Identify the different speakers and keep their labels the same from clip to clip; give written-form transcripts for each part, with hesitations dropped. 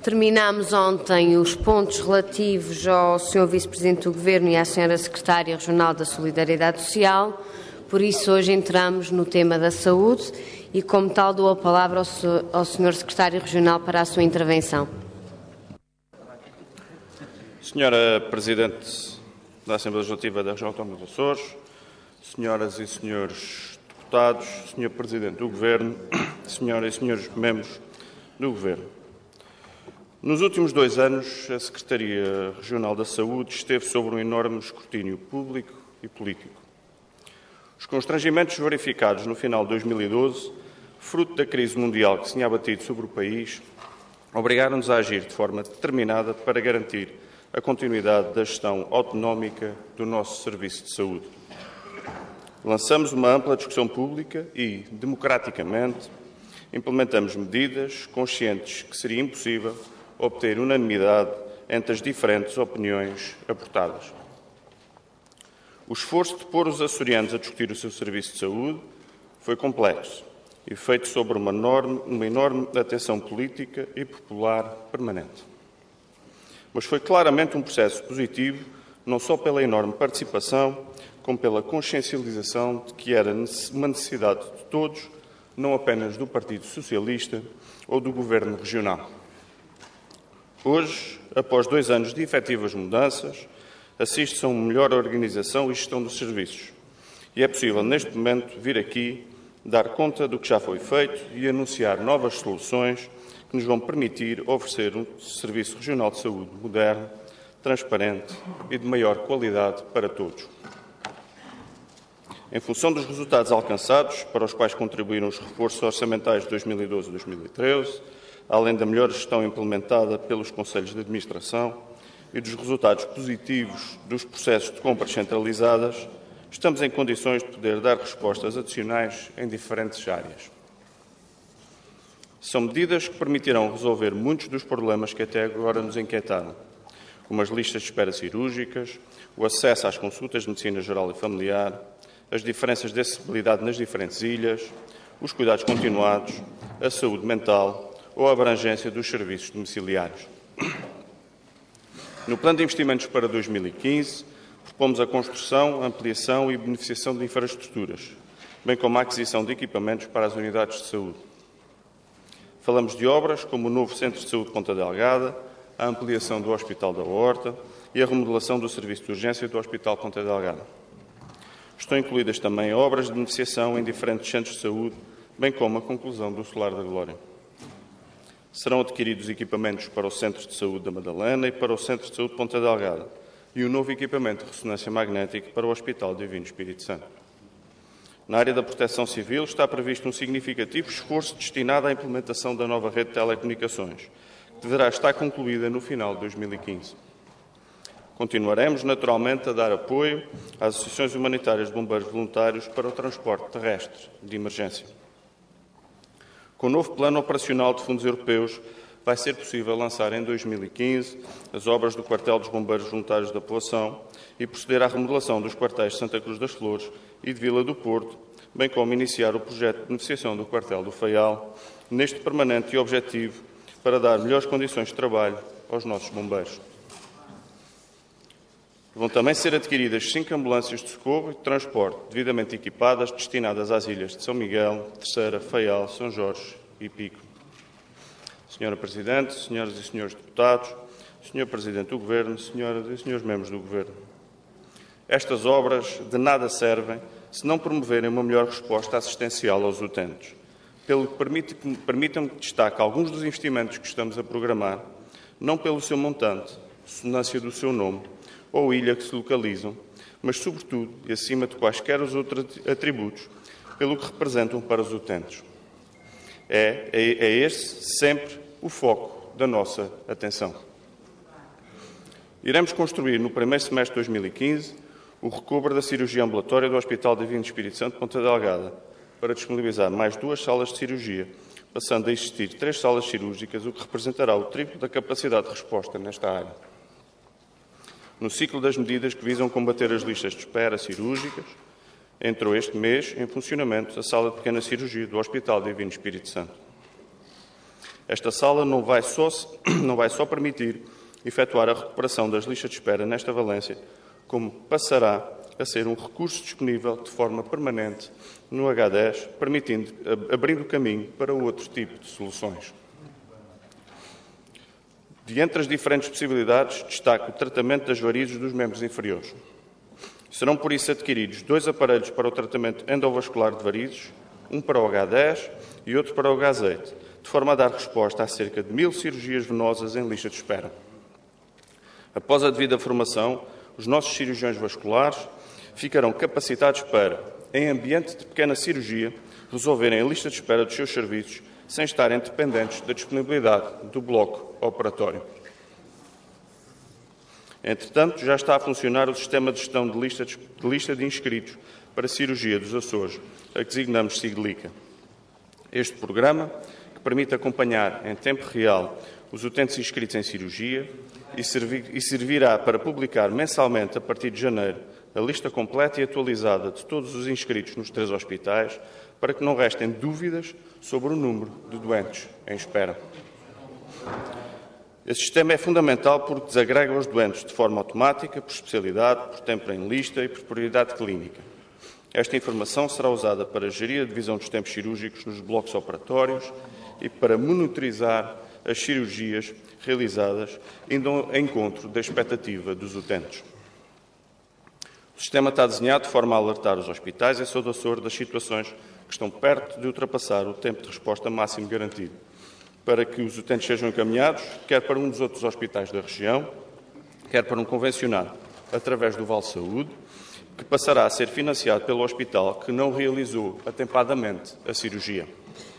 Speaker 1: Terminámos ontem os pontos relativos ao Sr. Vice-Presidente do Governo e à Sra. Secretária Regional da Solidariedade Social, por isso hoje entramos no tema da saúde e, como tal, dou a palavra ao Sr. Secretário Regional para a sua intervenção.
Speaker 2: Senhora Presidente da Assembleia Legislativa da Região Autónoma dos Açores, senhoras e senhores deputados, Sr. Presidente do Governo, senhoras e senhores membros do Governo. Nos últimos 2 anos, a Secretaria Regional da Saúde esteve sob um enorme escrutínio público e político. Os constrangimentos verificados no final de 2012, fruto da crise mundial que se tinha abatido sobre o país, obrigaram-nos a agir de forma determinada para garantir a continuidade da gestão autonómica do nosso Serviço de Saúde. Lançamos uma ampla discussão pública e, democraticamente, implementamos medidas conscientes que seria impossível obter unanimidade entre as diferentes opiniões aportadas. O esforço de pôr os açorianos a discutir o seu serviço de saúde foi complexo e feito sobre uma enorme atenção política e popular permanente. Mas foi claramente um processo positivo, não só pela enorme participação, como pela consciencialização de que era uma necessidade de todos, não apenas do Partido Socialista ou do Governo Regional. Hoje, após 2 anos de efetivas mudanças, assiste-se a uma melhor organização e gestão dos serviços. E é possível, neste momento, vir aqui dar conta do que já foi feito e anunciar novas soluções que nos vão permitir oferecer um serviço regional de saúde moderno, transparente e de maior qualidade para todos. Em função dos resultados alcançados, para os quais contribuíram os reforços orçamentais de 2012 e 2013, além da melhor gestão implementada pelos Conselhos de Administração e dos resultados positivos dos processos de compras centralizadas, estamos em condições de poder dar respostas adicionais em diferentes áreas. São medidas que permitirão resolver muitos dos problemas que até agora nos inquietaram, como as listas de espera cirúrgicas, o acesso às consultas de medicina geral e familiar, as diferenças de acessibilidade nas diferentes ilhas, os cuidados continuados, a saúde mental ou a abrangência dos serviços domiciliários. No Plano de Investimentos para 2015, propomos a construção, ampliação e beneficiação de infraestruturas, bem como a aquisição de equipamentos para as unidades de saúde. Falamos de obras como o novo Centro de Saúde de Ponta Delgada, a ampliação do Hospital da Horta e a remodelação do Serviço de Urgência do Hospital Ponta Delgada. Estão incluídas também obras de beneficiação em diferentes centros de saúde, bem como a conclusão do Solar da Glória. Serão adquiridos equipamentos para o Centro de Saúde da Madalena e para o Centro de Saúde de Ponta Delgada e um novo equipamento de ressonância magnética para o Hospital Divino Espírito Santo. Na área da proteção civil está previsto um significativo esforço destinado à implementação da nova rede de telecomunicações, que deverá estar concluída no final de 2015. Continuaremos, naturalmente, a dar apoio às associações humanitárias de bombeiros voluntários para o transporte terrestre de emergência. Com o novo Plano Operacional de Fundos Europeus, vai ser possível lançar em 2015 as obras do Quartel dos Bombeiros Voluntários da Poação e proceder à remodelação dos quartéis de Santa Cruz das Flores e de Vila do Porto, bem como iniciar o projeto de beneficiação do Quartel do Faial, neste permanente e objetivo para dar melhores condições de trabalho aos nossos bombeiros. Vão também ser adquiridas 5 ambulâncias de socorro e de transporte devidamente equipadas, destinadas às ilhas de São Miguel, Terceira, Faial, São Jorge e Pico. Senhora Presidente, senhoras e senhores deputados, Senhor Presidente do Governo, senhoras e senhores membros do Governo. Estas obras de nada servem se não promoverem uma melhor resposta assistencial aos utentes. Pelo que permitam-me que destaque alguns dos investimentos que estamos a programar, não pelo seu montante, sonância do seu nome, ou ilha que se localizam, mas, sobretudo, e acima de quaisquer os outros atributos, pelo que representam para os utentes. É este sempre o foco da nossa atenção. Iremos construir, no primeiro semestre de 2015, o recobro da cirurgia ambulatória do Hospital Divino Espírito Santo de Ponta Delgada, para disponibilizar mais 2 salas de cirurgia, passando a existir 3 salas cirúrgicas, o que representará o triplo da capacidade de resposta nesta área. No ciclo das medidas que visam combater as listas de espera cirúrgicas, entrou este mês em funcionamento a sala de pequena cirurgia do Hospital Divino Espírito Santo. Esta sala não vai só permitir efetuar a recuperação das listas de espera nesta valência, como passará a ser um recurso disponível de forma permanente no H10, abrindo caminho para outro tipo de soluções. De entre as diferentes possibilidades, destaco o tratamento das varizes dos membros inferiores. Serão, por isso, adquiridos 2 aparelhos para o tratamento endovascular de varizes, um para o H10 e outro para o H8, de forma a dar resposta a cerca de 1000 cirurgias venosas em lista de espera. Após a devida formação, os nossos cirurgiões vasculares ficarão capacitados para, em ambiente de pequena cirurgia, resolverem a lista de espera dos seus serviços sem estarem dependentes da disponibilidade do bloco operatório. Entretanto, já está a funcionar o sistema de gestão de lista de inscritos para a cirurgia dos Açores, a que designamos SIGLICA. Este programa, que permite acompanhar em tempo real os utentes inscritos em cirurgia e servirá para publicar mensalmente, a partir de janeiro, a lista completa e atualizada de todos os inscritos nos 3 hospitais, para que não restem dúvidas sobre o número de doentes em espera. Este sistema é fundamental porque desagrega os doentes de forma automática, por especialidade, por tempo em lista e por prioridade clínica. Esta informação será usada para gerir a divisão dos tempos cirúrgicos nos blocos operatórios e para monitorizar as cirurgias realizadas, indo ao encontro da expectativa dos utentes. O sistema está desenhado de forma a alertar os hospitais em seu Açores das situações que estão perto de ultrapassar o tempo de resposta máximo garantido, para que os utentes sejam encaminhados, quer para um dos outros hospitais da região, quer para um convencionado, através do Vale Saúde, que passará a ser financiado pelo hospital que não realizou atempadamente a cirurgia.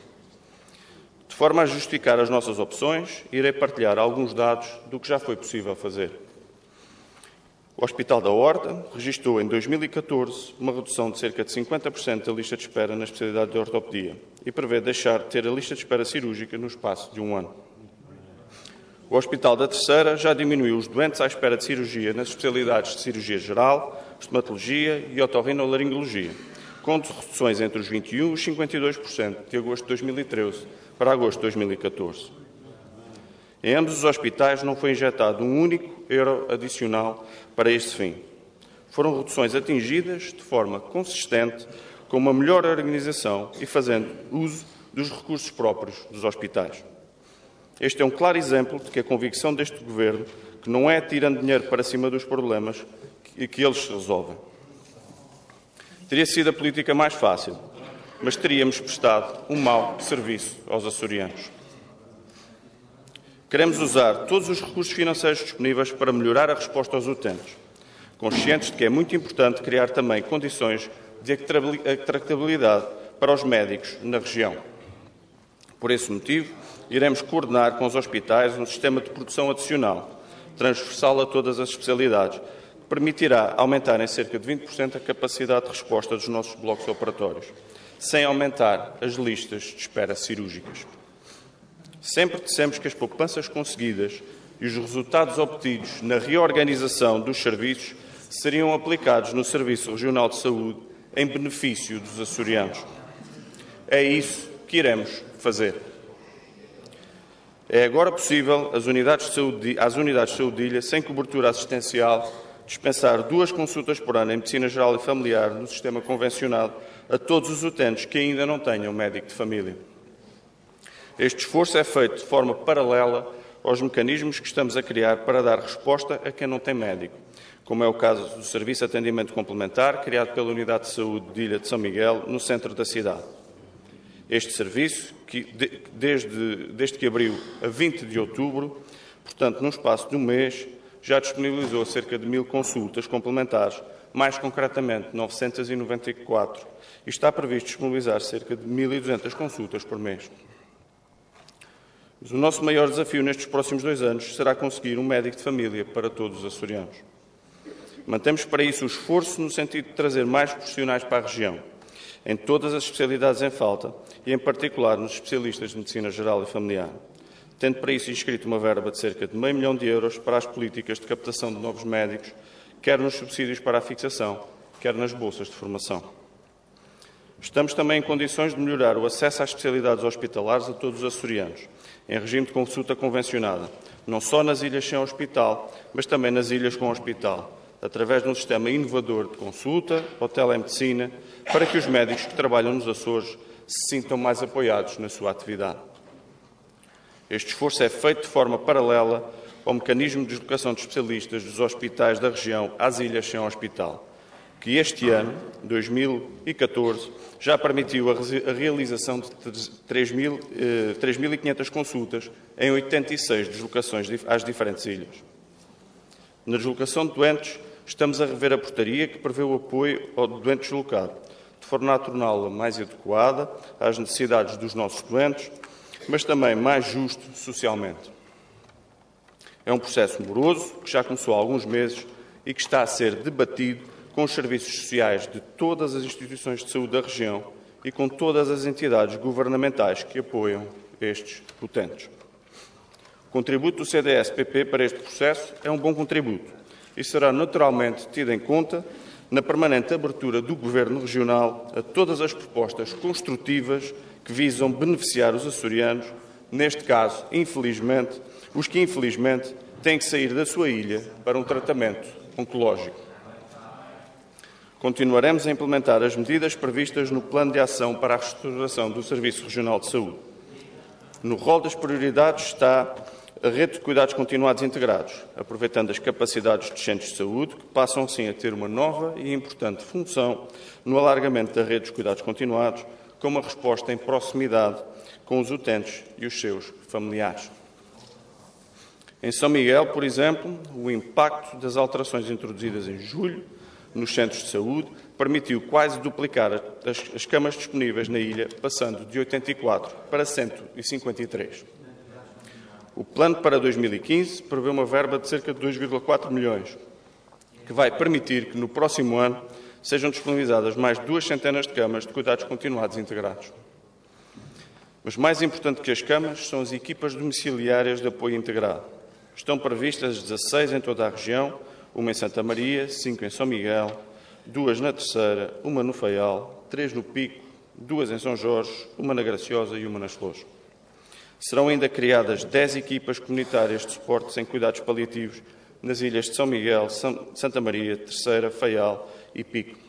Speaker 2: De forma a justificar as nossas opções, irei partilhar alguns dados do que já foi possível fazer. O Hospital da Horta registrou em 2014 uma redução de cerca de 50% da lista de espera na especialidade de ortopedia e prevê deixar de ter a lista de espera cirúrgica no espaço de 1 ano. O Hospital da Terceira já diminuiu os doentes à espera de cirurgia nas especialidades de cirurgia geral, estomatologia e otorrinolaringologia, com reduções entre os 21% e os 52% de agosto de 2013 para agosto de 2014. Em ambos os hospitais não foi injetado um único euro adicional para este fim. Foram reduções atingidas de forma consistente, com uma melhor organização e fazendo uso dos recursos próprios dos hospitais. Este é um claro exemplo de que a convicção deste Governo, que não é tirando dinheiro para cima dos problemas que eles se resolvem. Teria sido a política mais fácil, mas teríamos prestado um mau serviço aos açorianos. Queremos usar todos os recursos financeiros disponíveis para melhorar a resposta aos utentes, conscientes de que é muito importante criar também condições de atratividade para os médicos na região. Por esse motivo, iremos coordenar com os hospitais um sistema de produção adicional, transversal a todas as especialidades, que permitirá aumentar em cerca de 20% a capacidade de resposta dos nossos blocos operatórios, sem aumentar as listas de espera cirúrgicas. Sempre dissemos que as poupanças conseguidas e os resultados obtidos na reorganização dos serviços seriam aplicados no Serviço Regional de Saúde em benefício dos açorianos. É isso que iremos fazer. É agora possível às unidades de saúde de ilha, sem cobertura assistencial, dispensar 2 consultas por ano em medicina geral e familiar no sistema convencionado a todos os utentes que ainda não tenham médico de família. Este esforço é feito de forma paralela aos mecanismos que estamos a criar para dar resposta a quem não tem médico, como é o caso do Serviço de Atendimento Complementar, criado pela Unidade de Saúde de Ilha de São Miguel, no centro da cidade. Este serviço, desde que abriu a 20 de outubro, portanto, num espaço de um mês, já disponibilizou cerca de 1000 consultas complementares, mais concretamente 994, e está previsto disponibilizar cerca de 1200 consultas por mês. Mas o nosso maior desafio nestes próximos 2 anos será conseguir um médico de família para todos os açorianos. Mantemos para isso o esforço no sentido de trazer mais profissionais para a região, em todas as especialidades em falta e, em particular, nos especialistas de medicina geral e familiar, tendo para isso inscrito uma verba de cerca de €500 mil para as políticas de captação de novos médicos, quer nos subsídios para a fixação, quer nas bolsas de formação. Estamos também em condições de melhorar o acesso às especialidades hospitalares a todos os açorianos, em regime de consulta convencionada, não só nas ilhas sem hospital, mas também nas ilhas com hospital, através de um sistema inovador de consulta ou telemedicina, para que os médicos que trabalham nos Açores se sintam mais apoiados na sua atividade. Este esforço é feito de forma paralela ao mecanismo de deslocação de especialistas dos hospitais da região às ilhas sem hospital, que este ano, 2014, já permitiu a realização de 3.500 consultas em 86 deslocações às diferentes ilhas. Na deslocação de doentes, estamos a rever a portaria que prevê o apoio ao doente deslocado, de forma a torná-la mais adequada às necessidades dos nossos doentes, mas também mais justo socialmente. É um processo moroso, que já começou há alguns meses e que está a ser debatido com os serviços sociais de todas as instituições de saúde da região e com todas as entidades governamentais que apoiam estes utentes. O contributo do CDS-PP para este processo é um bom contributo e será naturalmente tido em conta na permanente abertura do Governo Regional a todas as propostas construtivas que visam beneficiar os açorianos, neste caso, infelizmente, os que infelizmente têm que sair da sua ilha para um tratamento oncológico. Continuaremos a implementar as medidas previstas no Plano de Ação para a Restauração do Serviço Regional de Saúde. No rol das prioridades está a rede de cuidados continuados integrados, aproveitando as capacidades dos centros de saúde, que passam assim a ter uma nova e importante função no alargamento da rede dos cuidados continuados, com uma resposta em proximidade com os utentes e os seus familiares. Em São Miguel, por exemplo, o impacto das alterações introduzidas em julho nos centros de saúde permitiu quase duplicar as camas disponíveis na ilha, passando de 84 para 153. O plano para 2015 prevê uma verba de cerca de 2,4 milhões, que vai permitir que no próximo ano sejam disponibilizadas mais de 200 de camas de cuidados continuados integrados. Mas mais importante que as camas são as equipas domiciliárias de apoio integrado. Estão previstas 16 em toda a região, uma em Santa Maria, 5 em São Miguel, 2 na Terceira, uma no Faial, 3 no Pico, 2 em São Jorge, uma na Graciosa e uma nas Flores. Serão ainda criadas 10 equipas comunitárias de suporte em cuidados paliativos nas ilhas de São Miguel, Santa Maria, Terceira, Faial e Pico.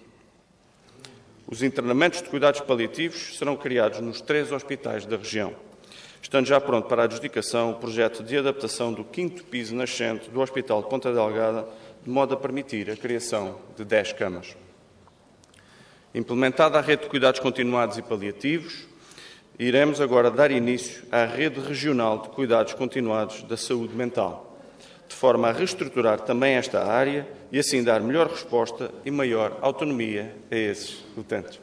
Speaker 2: Os internamentos de cuidados paliativos serão criados nos 3 hospitais da região, estando já pronto para a adjudicação o projeto de adaptação do 5º piso nascente do Hospital de Ponta Delgada, de modo a permitir a criação de 10 camas. Implementada a rede de cuidados continuados e paliativos, iremos agora dar início à rede regional de cuidados continuados da saúde mental, de forma a reestruturar também esta área e assim dar melhor resposta e maior autonomia a esses utentes.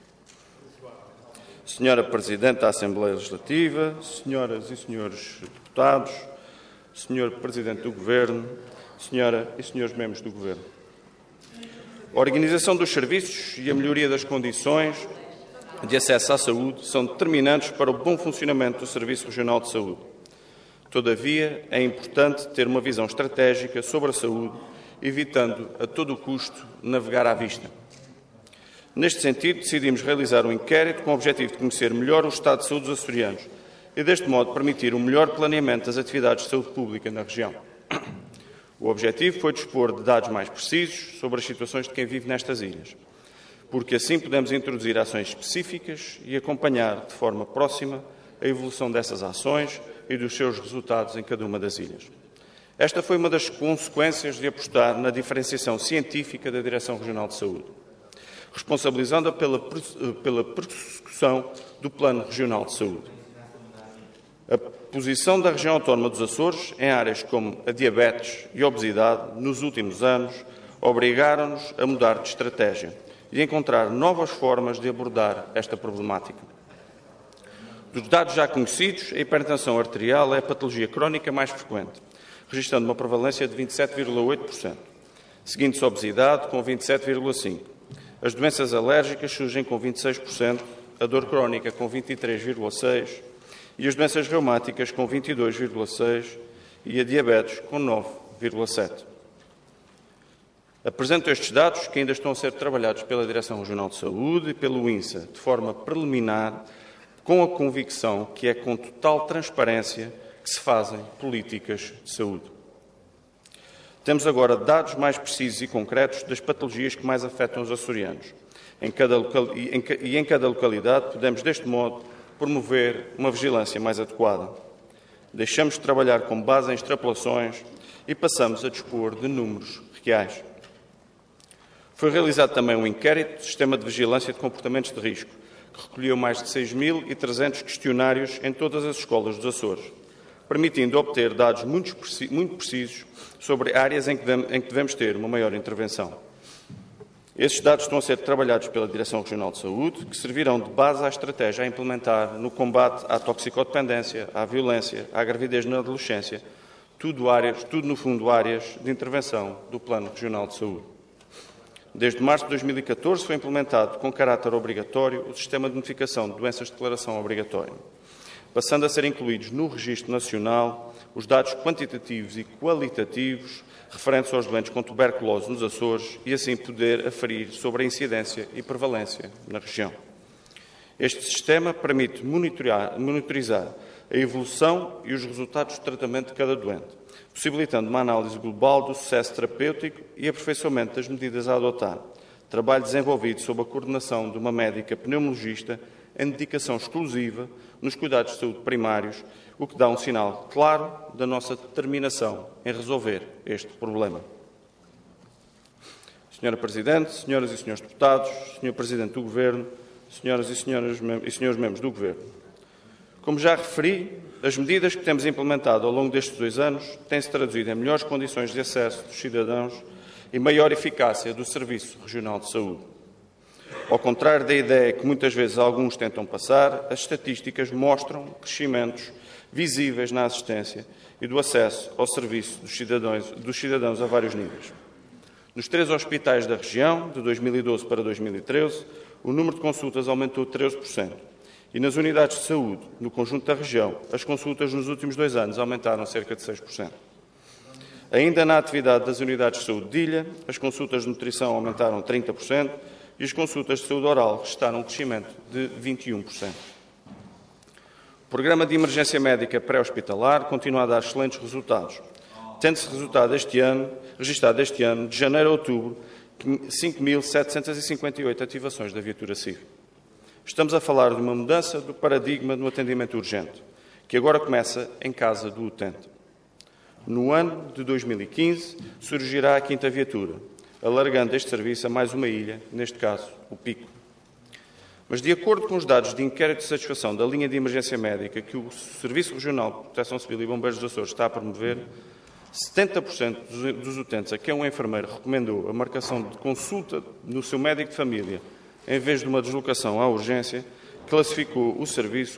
Speaker 2: Senhora Presidente da Assembleia Legislativa, senhoras e senhores deputados, Senhor Presidente do Governo, senhora e senhores membros do Governo. A organização dos serviços e a melhoria das condições de acesso à saúde são determinantes para o bom funcionamento do Serviço Regional de Saúde. Todavia, é importante ter uma visão estratégica sobre a saúde, evitando a todo custo navegar à vista. Neste sentido, decidimos realizar um inquérito com o objetivo de conhecer melhor o estado de saúde dos açorianos e, deste modo, permitir um melhor planeamento das atividades de saúde pública na região. O objetivo foi dispor de dados mais precisos sobre as situações de quem vive nestas ilhas, porque assim podemos introduzir ações específicas e acompanhar de forma próxima a evolução dessas ações e dos seus resultados em cada uma das ilhas. Esta foi uma das consequências de apostar na diferenciação científica da Direção Regional de Saúde, responsabilizando-a pela persecução do Plano Regional de Saúde. A posição da região autónoma dos Açores em áreas como a diabetes e a obesidade, nos últimos anos, obrigaram-nos a mudar de estratégia e a encontrar novas formas de abordar esta problemática. Dos dados já conhecidos, a hipertensão arterial é a patologia crónica mais frequente, registrando uma prevalência de 27,8%, seguindo-se a obesidade com 27,5%. As doenças alérgicas surgem com 26%, a dor crónica com 23,6% e as doenças reumáticas com 22,6% e a diabetes com 9,7%. Apresento estes dados que ainda estão a ser trabalhados pela Direção Regional de Saúde e pelo INSA, de forma preliminar com a convicção que é com total transparência que se fazem políticas de saúde. Temos agora dados mais precisos e concretos das patologias que mais afetam os açorianos. Em cada localidade podemos, deste modo, promover uma vigilância mais adequada. Deixamos de trabalhar com base em extrapolações e passamos a dispor de números reais. Foi realizado também um inquérito do Sistema de Vigilância de Comportamentos de Risco, que recolheu mais de 6.300 questionários em todas as escolas dos Açores, permitindo obter dados muito precisos sobre áreas em que devemos ter uma maior intervenção. Esses dados estão a ser trabalhados pela Direção Regional de Saúde, que servirão de base à estratégia a implementar no combate à toxicodependência, à violência, à gravidez na adolescência, tudo no fundo áreas de intervenção do Plano Regional de Saúde. Desde março de 2014 foi implementado com caráter obrigatório o Sistema de Notificação de Doenças de Declaração Obrigatória, passando a ser incluídos no Registro Nacional os dados quantitativos e qualitativos referentes aos doentes com tuberculose nos Açores e assim poder aferir sobre a incidência e prevalência na região. Este sistema permite monitorizar a evolução e os resultados do tratamento de cada doente, possibilitando uma análise global do sucesso terapêutico e aperfeiçoamento das medidas a adotar. Trabalho desenvolvido sob a coordenação de uma médica pneumologista em dedicação exclusiva nos cuidados de saúde primários, o que dá um sinal claro da nossa determinação em resolver este problema. Senhora Presidente, senhoras e senhores deputados, Senhor Presidente do Governo, senhoras e senhores membros do Governo. Como já referi, as medidas que temos implementado ao longo destes 2 anos têm-se traduzido em melhores condições de acesso dos cidadãos e maior eficácia do Serviço Regional de Saúde. Ao contrário da ideia que muitas vezes alguns tentam passar, as estatísticas mostram crescimentos visíveis na assistência e do acesso ao serviço dos cidadãos a vários níveis. Nos 3 hospitais da região, de 2012 para 2013, o número de consultas aumentou 13%. E nas unidades de saúde, no conjunto da região, as consultas nos últimos 2 anos aumentaram cerca de 6%. Ainda na atividade das unidades de saúde de ilha, as consultas de nutrição aumentaram 30% e as consultas de saúde oral registaram um crescimento de 21%. O Programa de Emergência Médica Pré-Hospitalar continua a dar excelentes resultados, tendo-se registado este ano, de janeiro a outubro, 5.758 ativações da viatura CIV. Estamos a falar de uma mudança do paradigma no atendimento urgente, que agora começa em casa do utente. No ano de 2015, surgirá a 5ª viatura, alargando este serviço a mais uma ilha, neste caso, o Pico. Mas, de acordo com os dados de inquérito de satisfação da linha de emergência médica que o Serviço Regional de Proteção Civil e Bombeiros dos Açores está a promover, 70% dos utentes a quem um enfermeiro recomendou a marcação de consulta no seu médico de família em vez de uma deslocação à urgência, classificou o serviço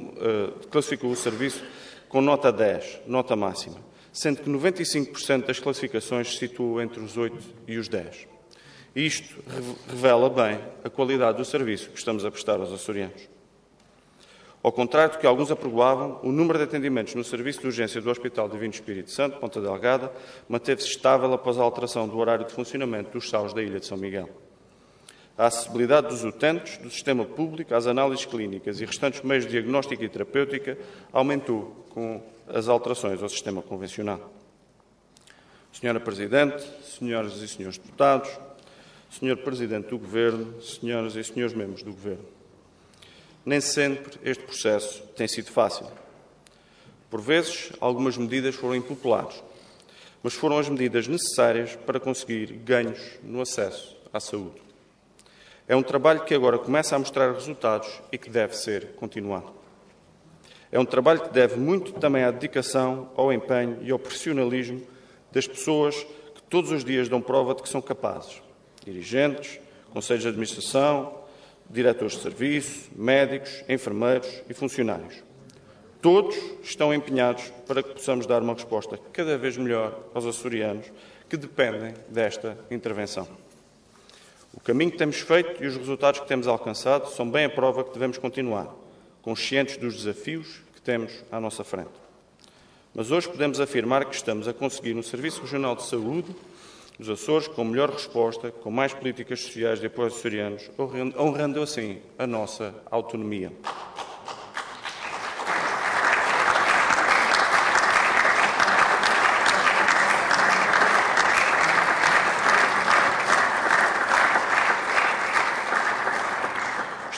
Speaker 2: com nota 10, nota máxima, sendo que 95% das classificações se situam entre os 8 e os 10. Isto revela bem a qualidade do serviço que estamos a prestar aos açorianos. Ao contrário do que alguns aprovavam, o número de atendimentos no serviço de urgência do Hospital Divino Espírito Santo, Ponta Delgada, manteve-se estável após a alteração do horário de funcionamento dos SAUs da Ilha de São Miguel. A acessibilidade dos utentes, do sistema público, às análises clínicas e restantes meios de diagnóstico e terapêutica aumentou com as alterações ao sistema convencional. Senhora Presidente, senhoras e senhores deputados, Senhor Presidente do Governo, senhoras e senhores membros do Governo, nem sempre este processo tem sido fácil. Por vezes, algumas medidas foram impopulares, mas foram as medidas necessárias para conseguir ganhos no acesso à saúde. É um trabalho que agora começa a mostrar resultados e que deve ser continuado. É um trabalho que deve muito também à dedicação, ao empenho e ao profissionalismo das pessoas que todos os dias dão prova de que são capazes. Dirigentes, conselhos de administração, diretores de serviço, médicos, enfermeiros e funcionários. Todos estão empenhados para que possamos dar uma resposta cada vez melhor aos açorianos que dependem desta intervenção. O caminho que temos feito e os resultados que temos alcançado são bem a prova que devemos continuar, conscientes dos desafios que temos à nossa frente. Mas hoje podemos afirmar que estamos a conseguir um Serviço Regional de Saúde dos Açores com melhor resposta, com mais políticas sociais de apoio aos açorianos, honrando assim a nossa autonomia.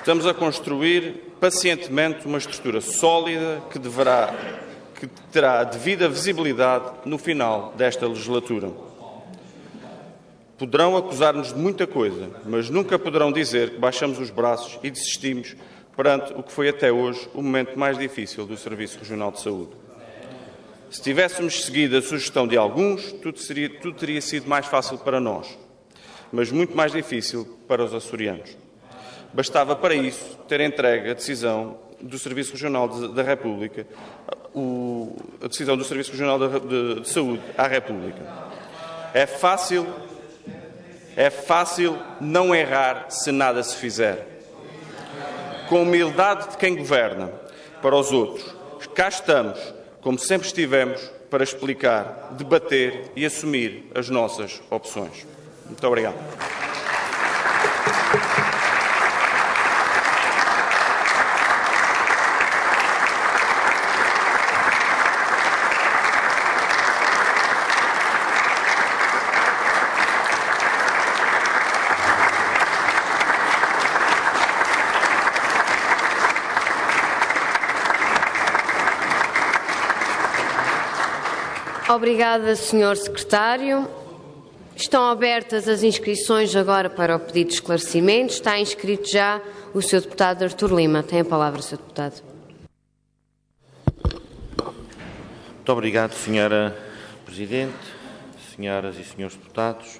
Speaker 2: Estamos a construir pacientemente uma estrutura sólida que terá a devida visibilidade no final desta legislatura. Poderão acusar-nos de muita coisa, mas nunca poderão dizer que baixamos os braços e desistimos perante o que foi até hoje o momento mais difícil do Serviço Regional de Saúde. Se tivéssemos seguido a sugestão de alguns, tudo teria sido mais fácil para nós, mas muito mais difícil para os açorianos. Bastava para isso ter entregue a decisão do Serviço Regional da República, a decisão do Serviço Regional de Saúde à República. É fácil não errar se nada se fizer. Com humildade de quem governa para os outros, cá estamos, como sempre estivemos, para explicar, debater e assumir as nossas opções. Muito obrigado.
Speaker 1: Obrigada, Sr. Secretário. Estão abertas as inscrições agora para o pedido de esclarecimento. Está inscrito já o Sr. Deputado Artur Lima. Tem a palavra, Sr. Deputado.
Speaker 3: Muito obrigado, Sra. Presidente, senhoras e senhores deputados.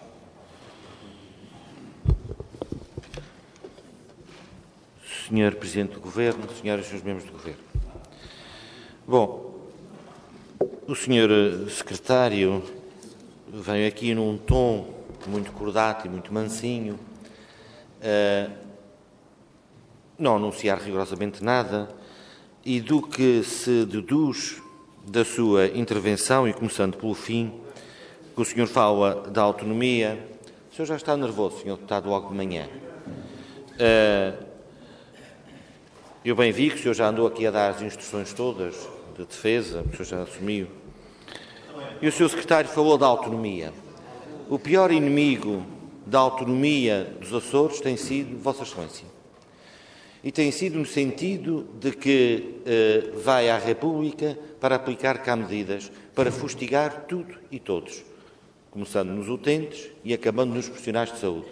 Speaker 3: Sr. Presidente do Governo, senhoras e senhores membros do Governo. Bom, o Sr. Secretário veio aqui num tom muito cordato e muito mansinho, não anunciar rigorosamente nada, e do que se deduz da sua intervenção, e começando pelo fim, que o Sr. fala da autonomia. O Sr. já está nervoso, Sr. Deputado, logo de manhã. Eu bem vi que o Sr. já andou aqui a dar as instruções todas de defesa, o Sr. já assumiu. E o Sr. Secretário falou da autonomia. O pior inimigo da autonomia dos Açores tem sido Vossa Excelência. E tem sido no sentido de que vai à República para aplicar cá medidas para fustigar tudo e todos, começando nos utentes e acabando nos profissionais de saúde.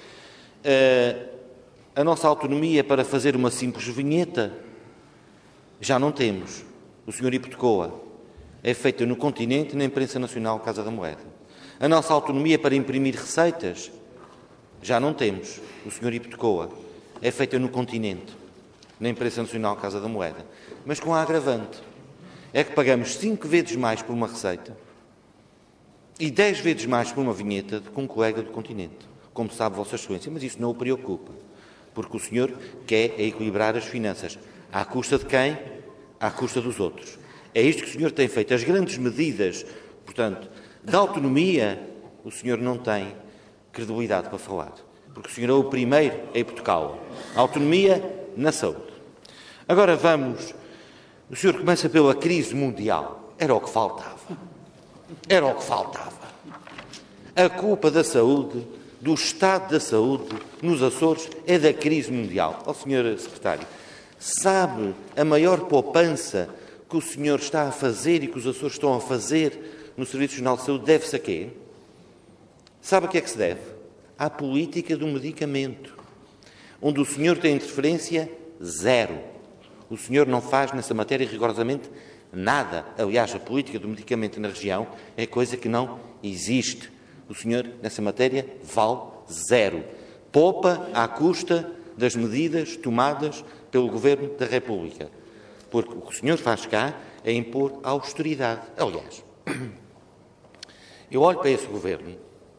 Speaker 3: A nossa autonomia para fazer uma simples vinheta já não temos. O Sr. hipotecou-a. É feita no continente, na imprensa nacional Casa da Moeda. A nossa autonomia para imprimir receitas já não temos. O Sr. hipotecou-a. É feita no continente, na imprensa nacional Casa da Moeda. Mas com a agravante. É que pagamos 5 vezes mais por uma receita e 10 vezes mais por uma vinheta do que um colega do continente. Como sabe Vossa Excelência, mas isso não o preocupa. Porque o senhor quer equilibrar as finanças. À custa de quem? À custa dos outros. É isto que o senhor tem feito. As grandes medidas, portanto, da autonomia, o senhor não tem credibilidade para falar. Porque o senhor é o primeiro a hipotecá-la. A autonomia na saúde. Agora vamos... O senhor começa pela crise mundial. Era o que faltava. Era o que faltava. A culpa da saúde, do estado da saúde nos Açores, é da crise mundial. Ó, senhor secretário, sabe a maior poupança que o senhor está a fazer e que os Açores estão a fazer no Serviço Regional de Saúde deve-se a quê? Sabe a que é que se deve? À política do medicamento, onde o senhor tem interferência zero. O senhor não faz nessa matéria rigorosamente nada. Aliás, a política do medicamento na região é coisa que não existe. O senhor, nessa matéria, vale zero. Poupa à custa das medidas tomadas pelo Governo da República. Porque o que o senhor faz cá é impor a austeridade. Aliás, eu olho para esse Governo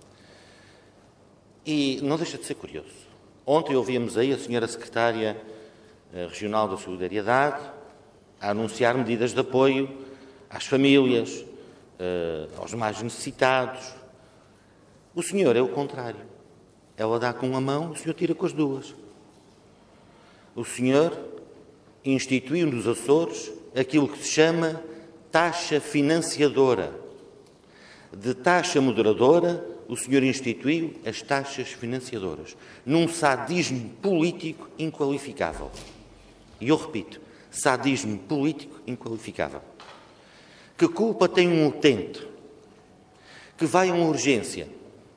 Speaker 3: e não deixa de ser curioso. Ontem ouvíamos aí a senhora Secretária Regional da Solidariedade a anunciar medidas de apoio às famílias, aos mais necessitados. O senhor é o contrário. Ela dá com uma mão, o senhor tira com as duas. O senhor instituiu nos Açores aquilo que se chama taxa financiadora. De taxa moderadora, o senhor instituiu as taxas financiadoras, num sadismo político inqualificável. E eu repito, sadismo político inqualificável. Que culpa tem um utente que vai a uma urgência,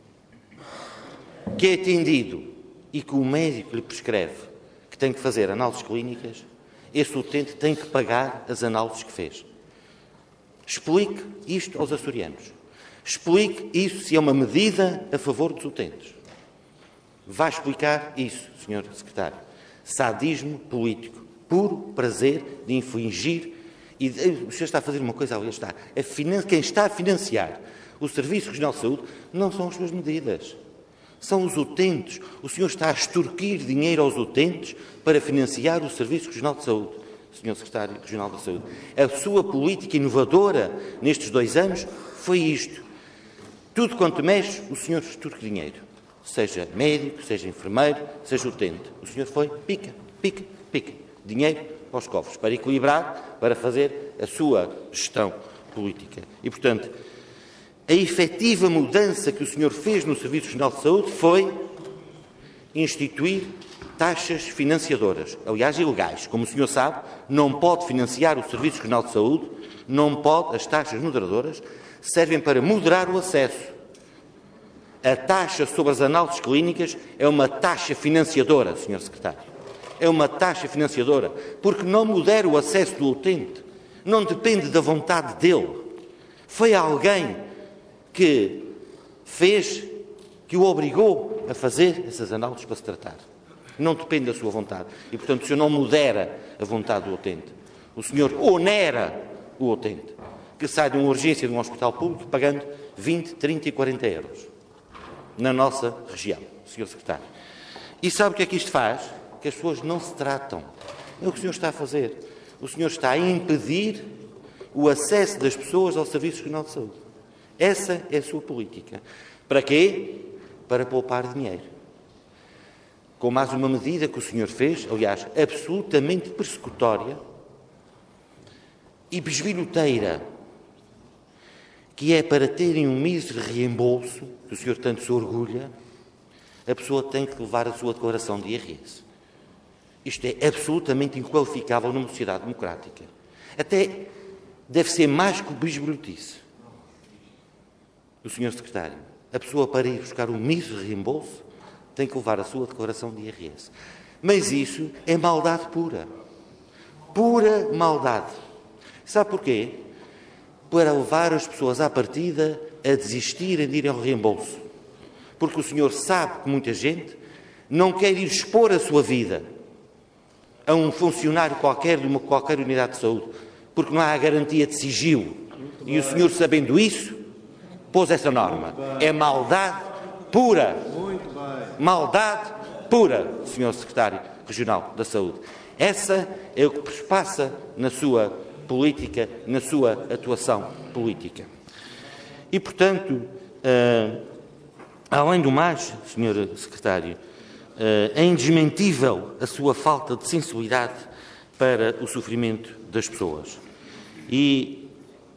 Speaker 3: que é atendido e que o médico lhe prescreve que tem que fazer análises clínicas? Esse utente tem que pagar as análises que fez. Explique isto aos açorianos. Explique isso se é uma medida a favor dos utentes. Vai explicar isso, Sr. Secretário. Sadismo político, puro prazer de infligir. E o senhor está a fazer uma coisa, aliás, está. Quem está a financiar o Serviço Regional de Saúde não são as suas medidas. São os utentes. O senhor está a extorquir dinheiro aos utentes para financiar o Serviço Regional de Saúde, Sr. Secretário Regional da Saúde. A sua política inovadora nestes 2 anos foi isto. Tudo quanto mexe, o senhor extorque dinheiro. Seja médico, seja enfermeiro, seja utente. O senhor foi pica, pica, pica. Dinheiro aos cofres, para equilibrar, para fazer a sua gestão política. E, portanto, a efetiva mudança que o senhor fez no Serviço Regional de Saúde foi instituir taxas financiadoras, aliás, ilegais. Como o senhor sabe, não pode financiar o Serviço Regional de Saúde, não pode, as taxas moderadoras servem para moderar o acesso. A taxa sobre as análises clínicas é uma taxa financiadora, Sr. Secretário. É uma taxa financiadora, porque não modera o acesso do utente. Não depende da vontade dele. Foi alguém que fez, que o obrigou a fazer essas análises para se tratar. Não depende da sua vontade. E, portanto, o senhor não modera a vontade do utente. O senhor onera o utente, que sai de uma urgência de um hospital público pagando 20, 30 e 40 euros. Na nossa região, Sr. Secretário. E sabe o que é que isto faz? Que as pessoas não se tratam. É o que o senhor está a fazer. O senhor está a impedir o acesso das pessoas ao Serviço Regional de Saúde. Essa é a sua política. Para quê? Para poupar dinheiro. Com mais uma medida que o senhor fez, aliás, absolutamente persecutória e besbilhoteira, que é para terem um mísero reembolso, que o senhor tanto se orgulha, a pessoa tem que levar a sua declaração de IRS. Isto é absolutamente inqualificável numa sociedade democrática. Até deve ser mais que o bisbilhotice do senhor secretário. A pessoa, para ir buscar um mísero reembolso, tem que levar a sua declaração de IRS. Mas isso é maldade pura. Pura maldade. Sabe porquê? Para levar as pessoas à partida a desistirem de ir ao reembolso. Porque o senhor sabe que muita gente não quer ir expor a sua vida a um funcionário qualquer de qualquer unidade de saúde, porque não há a garantia de sigilo. E o senhor, sabendo isso, pôs essa norma. É maldade pura. Maldade pura, Sr. Secretário Regional da Saúde. Essa é o que passa na sua política, na sua atuação política. E, portanto, além do mais, Sr. Secretário, é indesmentível a sua falta de sensibilidade para o sofrimento das pessoas. E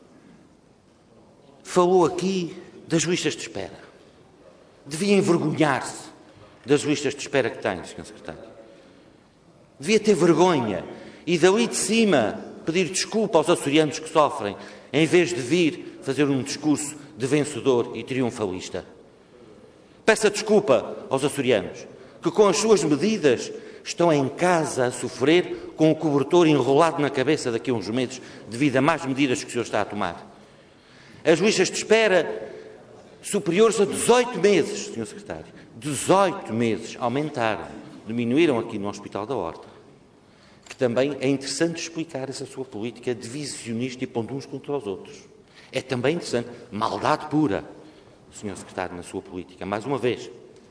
Speaker 3: falou aqui das listas de espera. Devia envergonhar-se das listas de espera que tem, Sr. Secretário. Devia ter vergonha e dali de cima pedir desculpa aos açorianos que sofrem, em vez de vir fazer um discurso de vencedor e triunfalista. Peça desculpa aos açorianos, que com as suas medidas estão em casa a sofrer com o cobertor enrolado na cabeça daqui a uns meses, devido a más medidas que o senhor está a tomar. As listas de espera superiores a 18 meses, Sr. Secretário, 18 meses aumentaram, diminuíram aqui no Hospital da Horta, que também é interessante explicar essa sua política divisionista e pondo uns contra os outros. É também interessante, maldade pura, Sr. Secretário, na sua política, mais uma vez.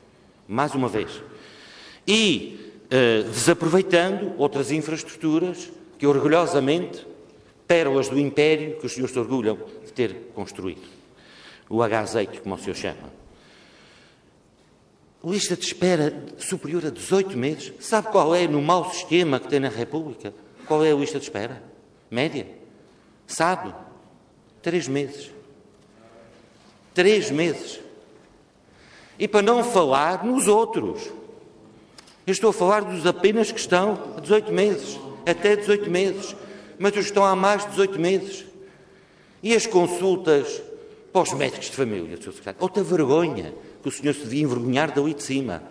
Speaker 3: E desaproveitando outras infraestruturas que, orgulhosamente, pérolas do império que os senhores se orgulham de ter construído. O azeite, como o senhor chama. Lista de espera superior a 18 meses. Sabe qual é, no mau sistema que tem na República, qual é a lista de espera? Média? Sabe? 3 meses. 3 meses. E para não falar nos outros. Eu estou a falar dos apenas que estão a 18 meses, até 18 meses, mas os que estão há mais de 18 meses. E as consultas para os médicos de família, Sr. Secretário? Outra vergonha que o senhor se devia envergonhar dali de cima.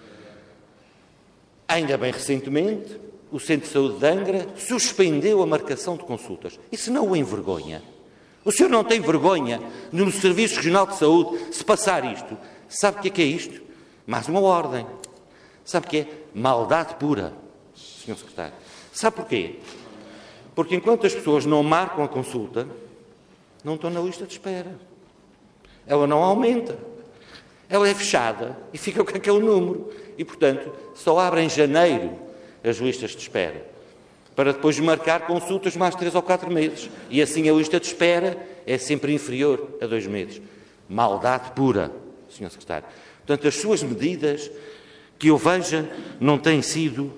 Speaker 3: Ainda bem recentemente, o Centro de Saúde de Angra suspendeu a marcação de consultas. Isso não o envergonha? O senhor não tem vergonha de, no Serviço Regional de Saúde, se passar isto? Sabe o que é isto? Mais uma ordem. Sabe o que é? Maldade pura, Sr. Secretário. Sabe porquê? Porque enquanto as pessoas não marcam a consulta, não estão na lista de espera. Ela não aumenta. Ela é fechada e fica com aquele número. E, portanto, só abre em janeiro as listas de espera, para depois marcar consultas mais 3 ou 4 meses. E assim a lista de espera é sempre inferior a 2 meses. Maldade pura, Sr. Secretário. Portanto, as suas medidas, que eu veja, não têm sido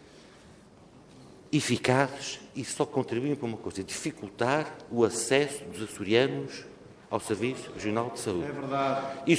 Speaker 3: eficazes e só contribuem para uma coisa: dificultar o acesso dos açorianos ao Serviço Regional de Saúde. É verdade. E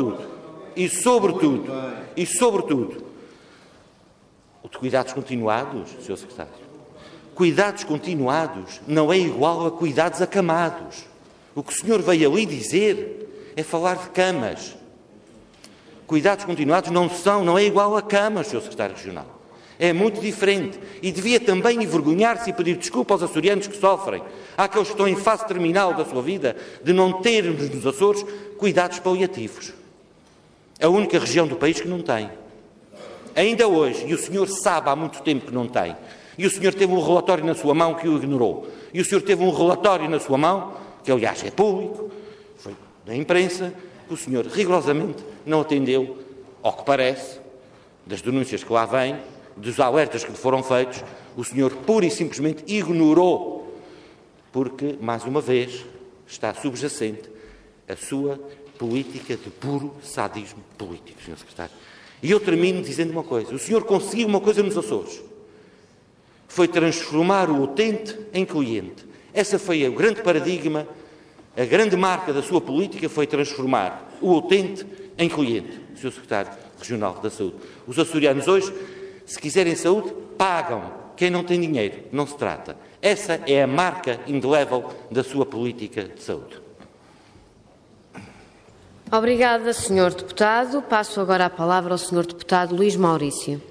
Speaker 3: sobretudo, o de cuidados continuados, Sr. Secretário. Cuidados continuados não é igual a cuidados acamados. O que o senhor veio ali dizer é falar de camas. Cuidados continuados não é igual a camas, Sr. Secretário Regional. É muito diferente. E devia também envergonhar-se e pedir desculpa aos açorianos que sofrem, àqueles que estão em fase terminal da sua vida, de não termos nos Açores cuidados paliativos. A única região do país que não tem. Ainda hoje, e o senhor sabe há muito tempo que não tem, e o senhor teve um relatório na sua mão que o ignorou, e o senhor teve um relatório na sua mão, que aliás é público, foi da imprensa, que o senhor rigorosamente não atendeu, ao que parece, das denúncias que lá vêm, dos alertas que foram feitos, o senhor pura e simplesmente ignorou, porque, mais uma vez, está subjacente a sua política de puro sadismo político, Sr. Secretário. E eu termino dizendo uma coisa: o senhor conseguiu uma coisa nos Açores, foi transformar o utente em cliente. Essa foi o grande paradigma, a grande marca da sua política foi transformar o utente em cliente, Sr. Secretário Regional da Saúde. Os açorianos hoje, se quiserem saúde, pagam. Quem não tem dinheiro, não se trata. Essa é a marca indelével da sua política de saúde.
Speaker 1: Obrigada, Sr. Deputado. Passo agora a palavra ao Sr. Deputado Luís Maurício.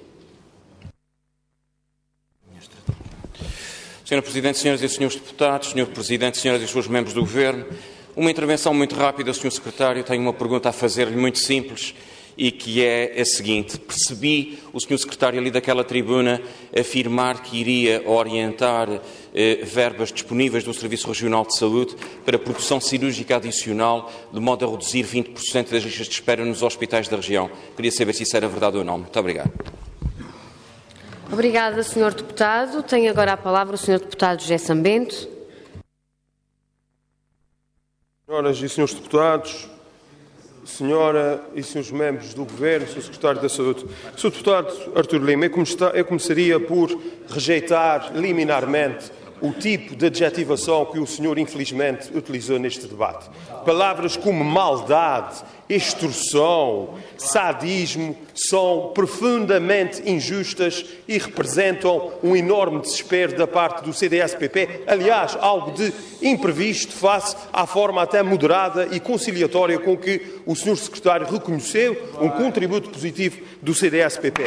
Speaker 4: Sra. Presidente, Senhoras e Senhores Deputados, Sr. Presidente, Senhoras e Senhores Membros do Governo, uma intervenção muito rápida, Sr. Secretário. Tenho uma pergunta a fazer-lhe muito simples e que é a seguinte. Percebi o Sr. Secretário ali daquela tribuna afirmar que iria orientar verbas disponíveis do Serviço Regional de Saúde para produção cirúrgica adicional, de modo a reduzir 20% das listas de espera nos hospitais da região. Queria saber se isso era verdade ou não. Muito obrigado.
Speaker 1: Obrigada, Sr. Deputado. Tem agora a palavra o Sr. Deputado José Sambento.
Speaker 5: Senhoras e Senhores Deputados, Senhora e Senhores Membros do Governo, Sr. Secretário da Saúde, Sr. Deputado Artur Lima, eu começaria por rejeitar liminarmente o tipo de adjetivação que o senhor infelizmente utilizou neste debate. Palavras como maldade, extorsão, sadismo são profundamente injustas e representam um enorme desespero da parte do CDS-PP, aliás, algo de imprevisto face à forma até moderada e conciliatória com que o Sr. Secretário reconheceu um contributo positivo do CDS-PP.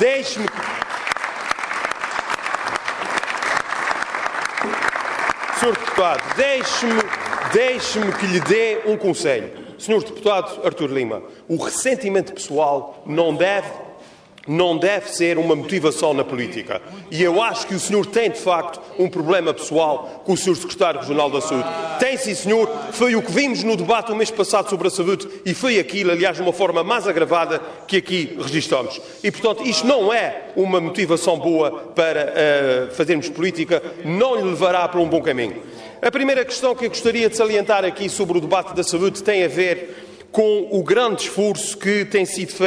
Speaker 5: Sr. Deputado, deixe-me que lhe dê um conselho. Sr. Deputado Artur Lima, o ressentimento pessoal não deve ser uma motivação na política. E eu acho que o senhor tem, de facto, um problema pessoal com o Sr. Secretário Regional da Saúde. Tem, sim, senhor. Foi o que vimos no debate o mês passado sobre a saúde e foi aquilo, aliás, de uma forma mais agravada que aqui registramos. E, portanto, isto não é uma motivação boa para fazermos política, não lhe levará para um bom caminho. A primeira questão que eu gostaria de salientar aqui sobre o debate da saúde tem a ver com o grande esforço que tem sido feito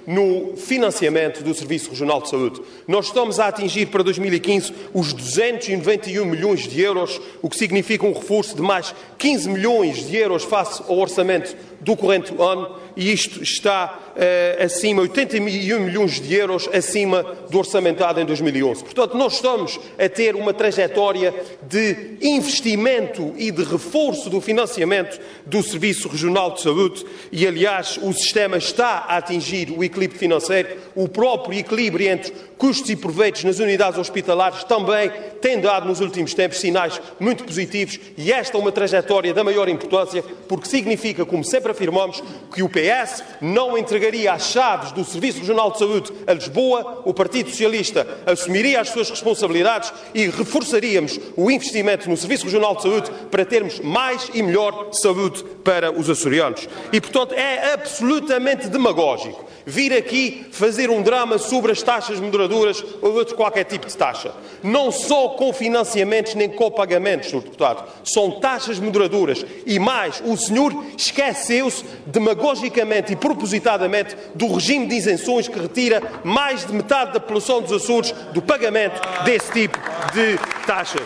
Speaker 5: no financiamento do Serviço Regional de Saúde. Nós estamos a atingir para 2015 os 291 milhões de euros, o que significa um reforço de mais 15 milhões de euros face ao orçamento do corrente ano, e isto está acima, 81 milhões de euros acima do orçamentado em 2011. Portanto, nós estamos a ter uma trajetória de investimento e de reforço do financiamento do Serviço Regional de Saúde e, aliás, o sistema está a atingir o equilíbrio financeiro, o próprio equilíbrio entre custos e proveitos nas unidades hospitalares também tem dado nos últimos tempos sinais muito positivos, e esta é uma trajetória da maior importância, porque significa, como sempre afirmamos, que o PS não entregaria as chaves do Serviço Regional de Saúde a Lisboa, o Partido Socialista assumiria as suas responsabilidades e reforçaríamos o investimento no Serviço Regional de Saúde para termos mais e melhor saúde para os açorianos. E, portanto, é absolutamente demagógico vir aqui fazer um drama sobre as taxas moderadoras ou outro qualquer tipo de taxa. Não só com financiamentos nem com pagamentos, Sr. Deputado. São taxas moderadoras. E mais, o senhor esqueceu-se demagogicamente e propositadamente do regime de isenções que retira mais de metade da população dos Açores do pagamento desse tipo de taxas.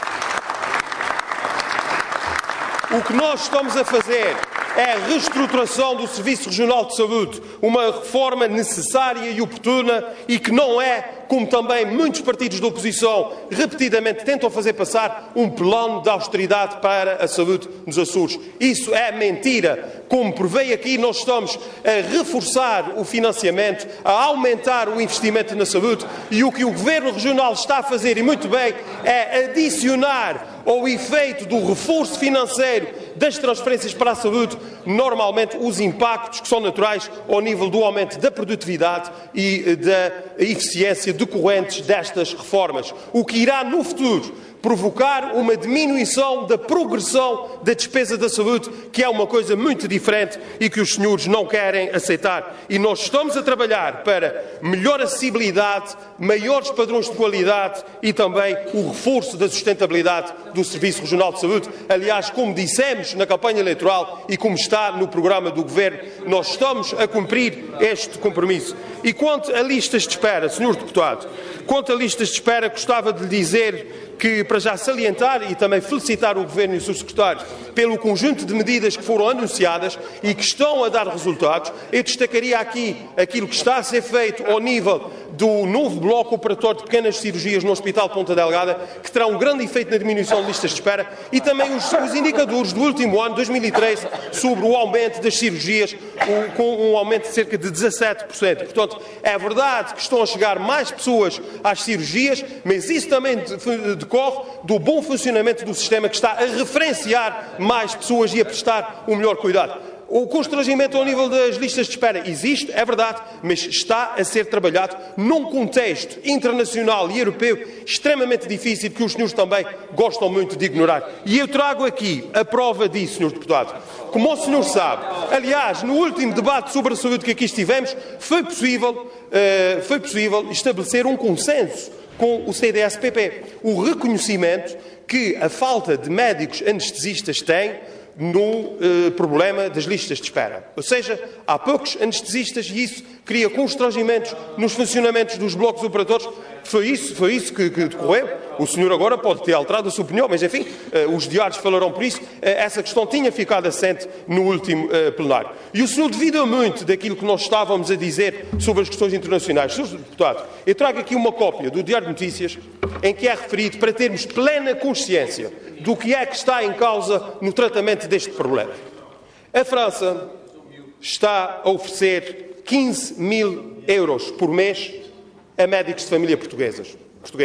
Speaker 5: O que nós estamos a fazer é a reestruturação do Serviço Regional de Saúde, uma reforma necessária e oportuna e que não é, como também muitos partidos da oposição repetidamente tentam fazer passar, um plano de austeridade para a saúde nos Açores. Isso é mentira. Como provei aqui, nós estamos a reforçar o financiamento, a aumentar o investimento na saúde, e o que o Governo Regional está a fazer, e muito bem, é adicionar ao efeito do reforço financeiro das transferências para a saúde, normalmente os impactos que são naturais ao nível do aumento da produtividade e da eficiência decorrentes destas reformas, o que irá no futuro provocar uma diminuição da progressão da despesa da saúde, que é uma coisa muito diferente e que os senhores não querem aceitar. E nós estamos a trabalhar para melhor acessibilidade, maiores padrões de qualidade e também o reforço da sustentabilidade do Serviço Regional de Saúde. Aliás, como dissemos na campanha eleitoral e como está no programa do Governo, nós estamos a cumprir este compromisso. E quanto a listas de espera, Sr. Deputado, quanto a listas de espera, gostava de lhe dizer que, para já salientar e também felicitar o Governo e o Sr. Secretário pelo conjunto de medidas que foram anunciadas e que estão a dar resultados, eu destacaria aqui aquilo que está a ser feito ao nível do novo bloco operatório de pequenas cirurgias no Hospital de Ponta Delgada, que terá um grande efeito na diminuição de listas de espera, e também os indicadores do último ano, 2013, sobre o aumento das cirurgias, com um aumento de cerca de 17%. Portanto, é verdade que estão a chegar mais pessoas às cirurgias, mas isso também decorre do bom funcionamento do sistema, que está a referenciar mais pessoas e a prestar o melhor cuidado. O constrangimento ao nível das listas de espera existe, é verdade, mas está a ser trabalhado num contexto internacional e europeu extremamente difícil, que os senhores também gostam muito de ignorar. E eu trago aqui a prova disso, Sr. Deputado. Como o senhor sabe, aliás, no último debate sobre a saúde que aqui estivemos, foi possível estabelecer um consenso com o CDS-PP. O reconhecimento que a falta de médicos anestesistas tem no problema das listas de espera. Ou seja, há poucos anestesistas e isso cria constrangimentos nos funcionamentos dos blocos operatórios. Foi isso que decorreu. O senhor agora pode ter alterado a sua opinião, mas, enfim, os diários falarão por isso. Essa questão tinha ficado assente no último plenário. E o senhor duvida muito daquilo que nós estávamos a dizer sobre as questões internacionais. Sr. Deputado, eu trago aqui uma cópia do Diário de Notícias em que é referido, para termos plena consciência do que é que está em causa no tratamento deste problema. A França está a oferecer 15 mil euros por mês a médicos de família portugueses.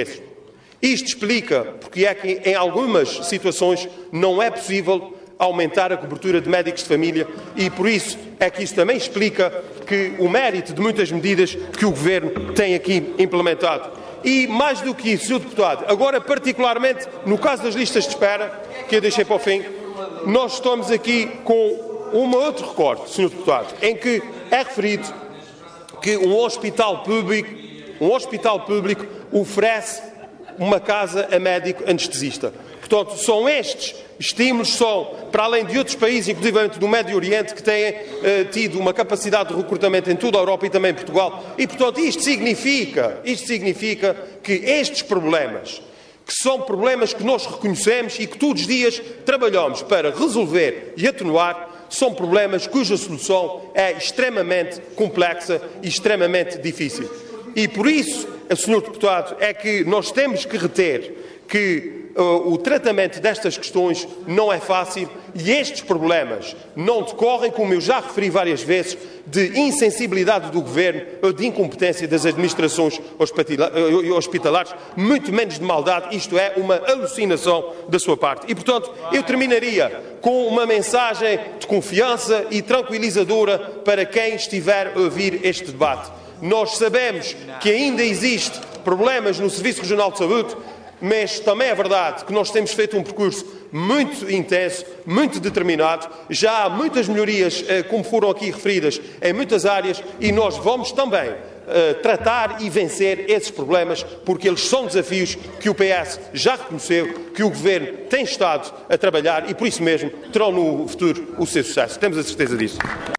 Speaker 5: Isto explica porque é que, em algumas situações, não é possível aumentar a cobertura de médicos de família, e por isso é que isso também explica que o mérito de muitas medidas que o Governo tem aqui implementado. E, mais do que isso, Sr. Deputado, agora particularmente no caso das listas de espera, que eu deixei para o fim, nós estamos aqui com um outro recorte, Sr. Deputado, em que é referido que um hospital público oferece uma casa a médico anestesista. Portanto, são estes estímulos, são, para além de outros países, inclusive do Médio Oriente, que têm tido uma capacidade de recrutamento em toda a Europa e também em Portugal. E, portanto, isto significa que estes problemas, que são problemas que nós reconhecemos e que todos os dias trabalhamos para resolver e atenuar, são problemas cuja solução é extremamente complexa e extremamente difícil. E por isso, Sr. Deputado, é que nós temos que reter que o tratamento destas questões não é fácil e estes problemas não decorrem, como eu já referi várias vezes, de insensibilidade do Governo ou de incompetência das administrações hospitalares, muito menos de maldade. Isto é uma alucinação da sua parte. E, portanto, eu terminaria com uma mensagem de confiança e tranquilizadora para quem estiver a ouvir este debate. Nós sabemos que ainda existem problemas no Serviço Regional de Saúde, mas também é verdade que nós temos feito um percurso muito intenso, muito determinado. Já há muitas melhorias, como foram aqui referidas, em muitas áreas, e nós vamos também tratar e vencer esses problemas, porque eles são desafios que o PS já reconheceu, que o Governo tem estado a trabalhar e, por isso mesmo, terão no futuro o seu sucesso. Temos a certeza disso.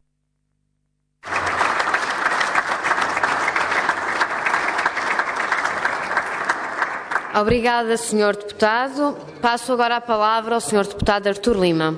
Speaker 1: Obrigada, Sr. Deputado. Passo agora a palavra ao Sr. Deputado Artur Lima.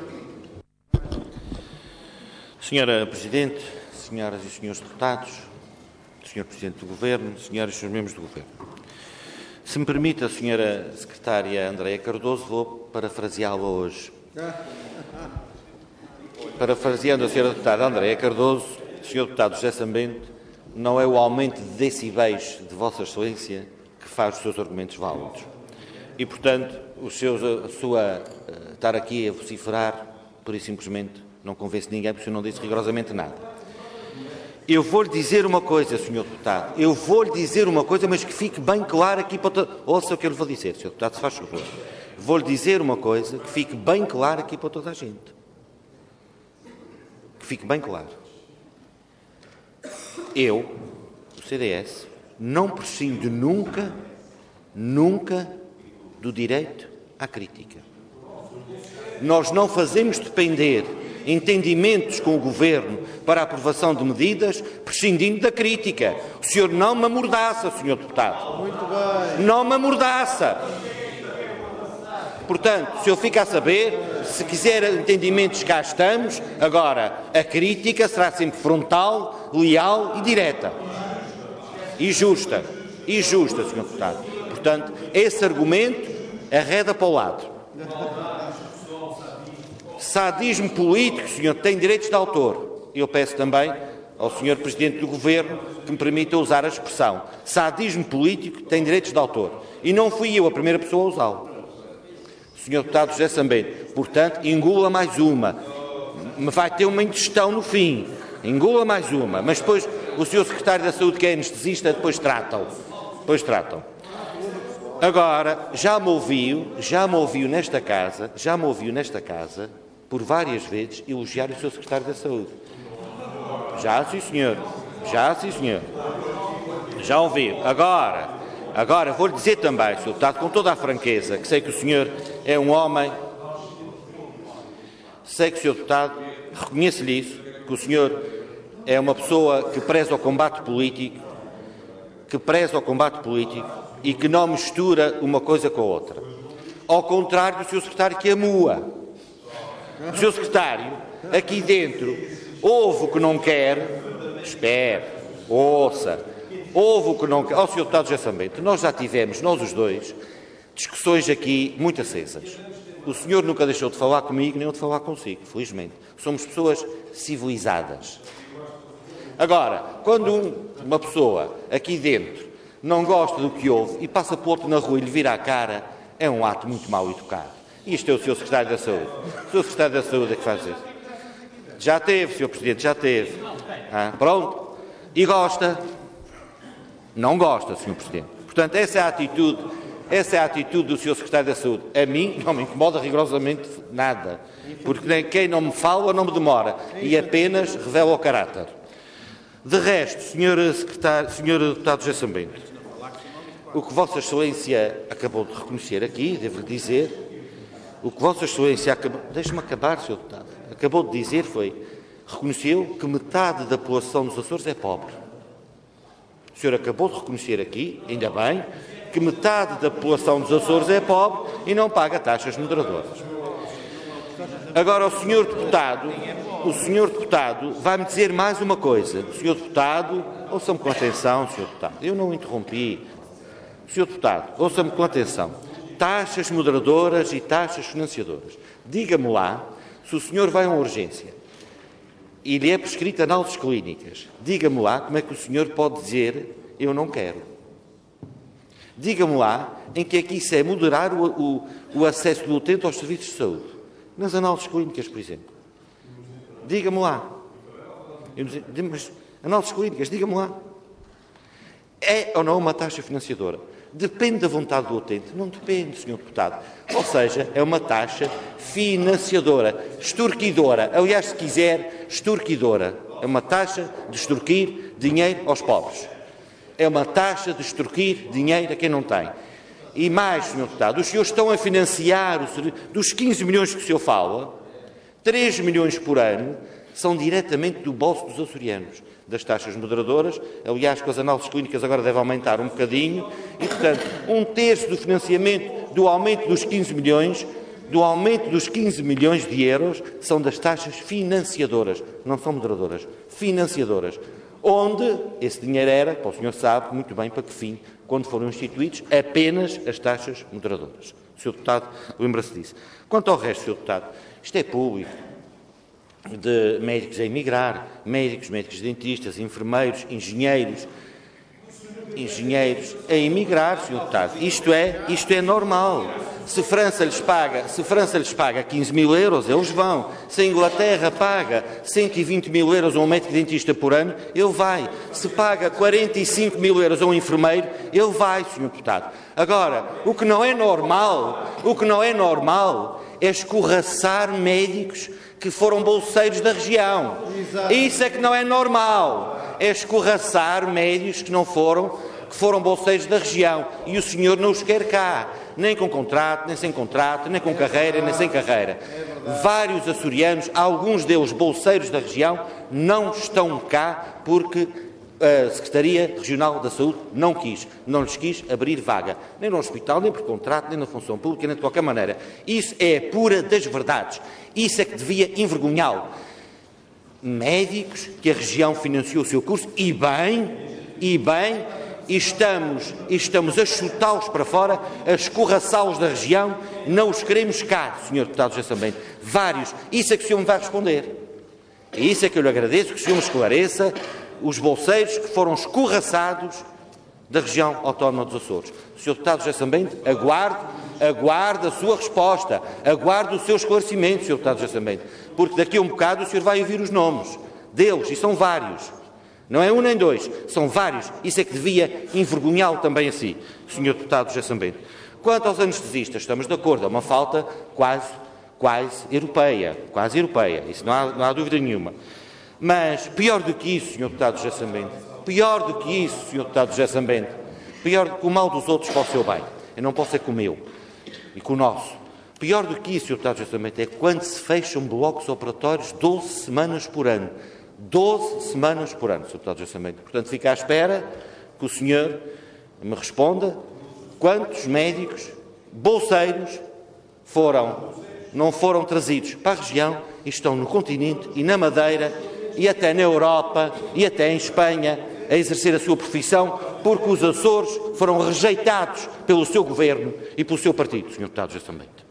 Speaker 3: Senhora Presidente, senhoras e senhores deputados, Sr. Presidente do Governo, senhoras e senhores membros do Governo. Se me permite, a Sra. Secretária Andreia Cardoso, vou parafraseá-la hoje. Parafraseando a Sra. Deputada Andreia Cardoso, Sr. Deputado José Sambento, não é o aumento de decibéis de Vossa Excelência que faz os seus argumentos válidos. E, portanto, estar aqui a vociferar, pura e simplesmente, não convence ninguém, porque o senhor não disse rigorosamente nada. Eu vou-lhe dizer uma coisa, Sr. Deputado, mas que fique bem claro aqui para ouça o que eu lhe vou dizer, Sr. Deputado, se faz favor. Vou-lhe dizer uma coisa que fique bem claro aqui para toda a gente. Que fique bem claro. Eu, o CDS, não prescindo nunca do direito à crítica. Nós não fazemos depender entendimentos com o Governo para a aprovação de medidas prescindindo da crítica. O senhor não me amordaça, Sr. Deputado. Muito bem. Não me amordaça. Portanto, o senhor fica a saber, se quiser entendimentos, cá estamos. Agora, a crítica será sempre frontal, leal e direta. E justa, Sr. Deputado. Portanto, esse argumento arreda para o lado. Sadismo político, Sr. tem direitos de autor. Eu peço também ao Sr. Presidente do Governo que me permita usar a expressão. Sadismo político tem direitos de autor. E não fui eu a primeira pessoa a usá-lo. Sr. Deputado José Sambento. Portanto, engula mais uma. Vai ter uma indigestão no fim. Engula mais uma. Mas depois o Sr. Secretário da Saúde, que é anestesista, depois tratam. Agora, já me ouviu nesta casa, por várias vezes, elogiar o Sr. Secretário da Saúde. Já, sim, senhor. Já ouviu. Agora vou-lhe dizer também, Sr. Deputado, com toda a franqueza, que sei que o senhor é um homem, sei que o Sr. Deputado, reconheço-lhe isso, que o senhor é uma pessoa que preza o combate político, e que não mistura uma coisa com a outra. Ao contrário do Sr. Secretário, que amua. O Sr. Secretário, aqui dentro, ouve o que não quer, espere, ouça, ouve o que não quer. Ó, Sr. Deputado José Sambento, nós já tivemos, nós os dois, discussões aqui muito acesas. O senhor nunca deixou de falar comigo, nem eu de falar consigo, felizmente. Somos pessoas civilizadas. Agora, quando uma pessoa aqui dentro não gosta do que ouve e passa por outro na rua e lhe vira a cara, é um ato muito mal educado. Isto é o Sr. Secretário da Saúde. O Sr. Secretário da Saúde é que faz isso. Já teve, Sr. Presidente, já teve. Pronto. E gosta? Não gosta, Sr. Presidente. Portanto, essa é a atitude do Sr. Secretário da Saúde. A mim não me incomoda rigorosamente nada. Porque nem quem não me fala não me demora. E apenas revela o caráter. De resto, Sr. Deputado José Sambento, o que Vossa Excelência acabou de reconhecer aqui, devo-lhe dizer, O que Vossa Excelência acabou... Deixe-me acabar, Sr. Deputado. Acabou de dizer reconheceu que metade da população dos Açores é pobre. O senhor acabou de reconhecer aqui, ainda bem, que metade da população dos Açores é pobre e não paga taxas moderadoras. Agora, o senhor deputado vai-me dizer mais uma coisa. O senhor deputado, ouça-me com atenção, senhor deputado. Eu não o interrompi. Senhor deputado, ouça-me com atenção. Taxas moderadoras e taxas financiadoras. Diga-me lá, se o senhor vai a uma urgência e lhe é prescrita análises clínicas, diga-me lá como é que o senhor pode dizer eu não quero. Diga-me lá em que é que isso é moderar o acesso do utente aos serviços de saúde. Nas análises clínicas, por exemplo. Diga-me lá. Mas análises clínicas, diga-me lá. É ou não uma taxa financiadora? Depende da vontade do utente? Não depende, Sr. Deputado. Ou seja, é uma taxa financiadora, extorquidora. Aliás, se quiser, extorquidora. É uma taxa de extorquir dinheiro aos pobres. É uma taxa de extorquir dinheiro a quem não tem. E mais, Sr. Deputado, os senhores estão a financiar dos 15 milhões que o senhor fala, 3 milhões por ano são diretamente do bolso dos açorianos, das taxas moderadoras. Aliás, com as análises clínicas agora deve aumentar um bocadinho e, portanto, 1/3 do financiamento do aumento dos 15 milhões, de euros, são das taxas financiadoras, não são moderadoras, financiadoras. Onde esse dinheiro era, o senhor sabe muito bem para que fim, quando foram instituídos apenas as taxas moderadoras. O Sr. Deputado lembra-se disso. Quanto ao resto, Sr. Deputado, isto é público, de médicos a emigrar, médicos dentistas, enfermeiros, engenheiros a emigrar, Sr. Deputado. Isto é normal. Se França lhes paga 15 mil euros, eles vão. Se a Inglaterra paga 120 mil euros a um médico dentista por ano, ele vai. Se paga 45 mil euros a um enfermeiro, ele vai, Sr. Deputado. Agora, o que não é normal é escorraçar médicos que foram bolseiros da região. Isso é que não é normal. É escorraçar médicos que foram bolseiros da região. E o senhor não os quer cá. Nem com contrato, nem sem contrato, nem com carreira, nem sem carreira. Vários açorianos, alguns deles bolseiros da região, não estão cá porque a Secretaria Regional da Saúde não lhes quis abrir vaga, nem no hospital, nem por contrato, nem na função pública, nem de qualquer maneira. Isso é a pura das verdades. Isso é que devia envergonhá-lo. Médicos que a região financiou o seu curso, e estamos a chutá-los para fora, a escorraçá-los da região, não os queremos cá, Sr. Deputado José Sambento. Vários. Isso é que o senhor me vai responder. E isso é que eu lhe agradeço, que o senhor me esclareça os bolseiros que foram escorraçados da região autónoma dos Açores. Sr. Deputado José Sambento, aguarde a sua resposta, aguarde o seu esclarecimento, Sr. Deputado José Sambento, porque daqui a um bocado o senhor vai ouvir os nomes deles, e são vários. Não é um nem dois, são vários. Isso é que devia envergonhá-lo também a si, Sr. Deputado José Sambento. Quanto aos anestesistas, estamos de acordo, é uma falta quase europeia, isso não há dúvida nenhuma. Mas pior do que isso, Sr. Deputado José Sambento, pior do que o mal dos outros para o seu bem, eu não posso é com o meu e com o nosso. Pior do que isso, Sr. Deputado José Sambento, é quando se fecham blocos operatórios 12 semanas por ano. 12 semanas por ano, Sr. Deputado José Sambento. Portanto, fico à espera que o senhor me responda quantos médicos bolseiros não foram trazidos para a região e estão no continente e na Madeira e até na Europa e até em Espanha a exercer a sua profissão porque os Açores foram rejeitados pelo seu governo e pelo seu partido, Sr. Deputado José Sambento.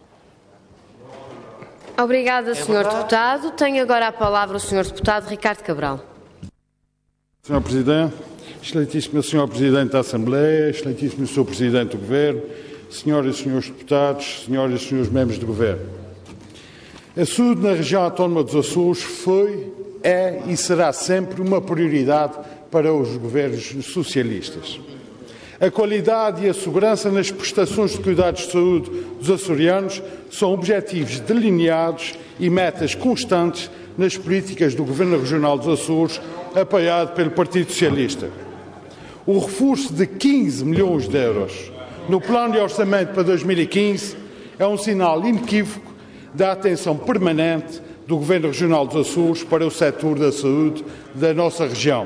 Speaker 1: Obrigada, Sr. Deputado. Tenho agora a palavra o Sr. Deputado Ricardo Cabral.
Speaker 6: Sr. Presidente, excelentíssimo Sr. Presidente da Assembleia, excelentíssimo Sr. Presidente do Governo, senhoras e senhores deputados, senhoras e senhores membros do Governo. A saúde na região autónoma dos Açores foi, é e será sempre uma prioridade para os governos socialistas. A qualidade e a segurança nas prestações de cuidados de saúde dos açorianos são objetivos delineados e metas constantes nas políticas do Governo Regional dos Açores, apoiado pelo Partido Socialista. O reforço de 15 milhões de euros no Plano de Orçamento para 2015 é um sinal inequívoco da atenção permanente do Governo Regional dos Açores para o setor da saúde da nossa região.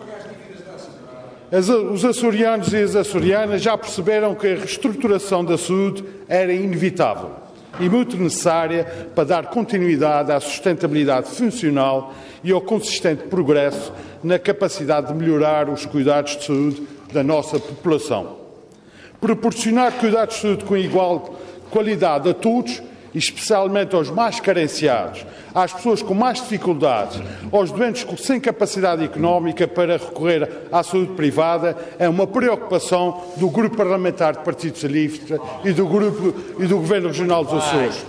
Speaker 6: Os açorianos e as açorianas já perceberam que a reestruturação da saúde era inevitável e muito necessária para dar continuidade à sustentabilidade funcional e ao consistente progresso na capacidade de melhorar os cuidados de saúde da nossa população. Proporcionar cuidados de saúde com igual qualidade a todos, especialmente aos mais carenciados, às pessoas com mais dificuldades, aos doentes sem capacidade económica para recorrer à saúde privada, é uma preocupação do Grupo Parlamentar do Partido Socialista e do Governo Regional dos Açores.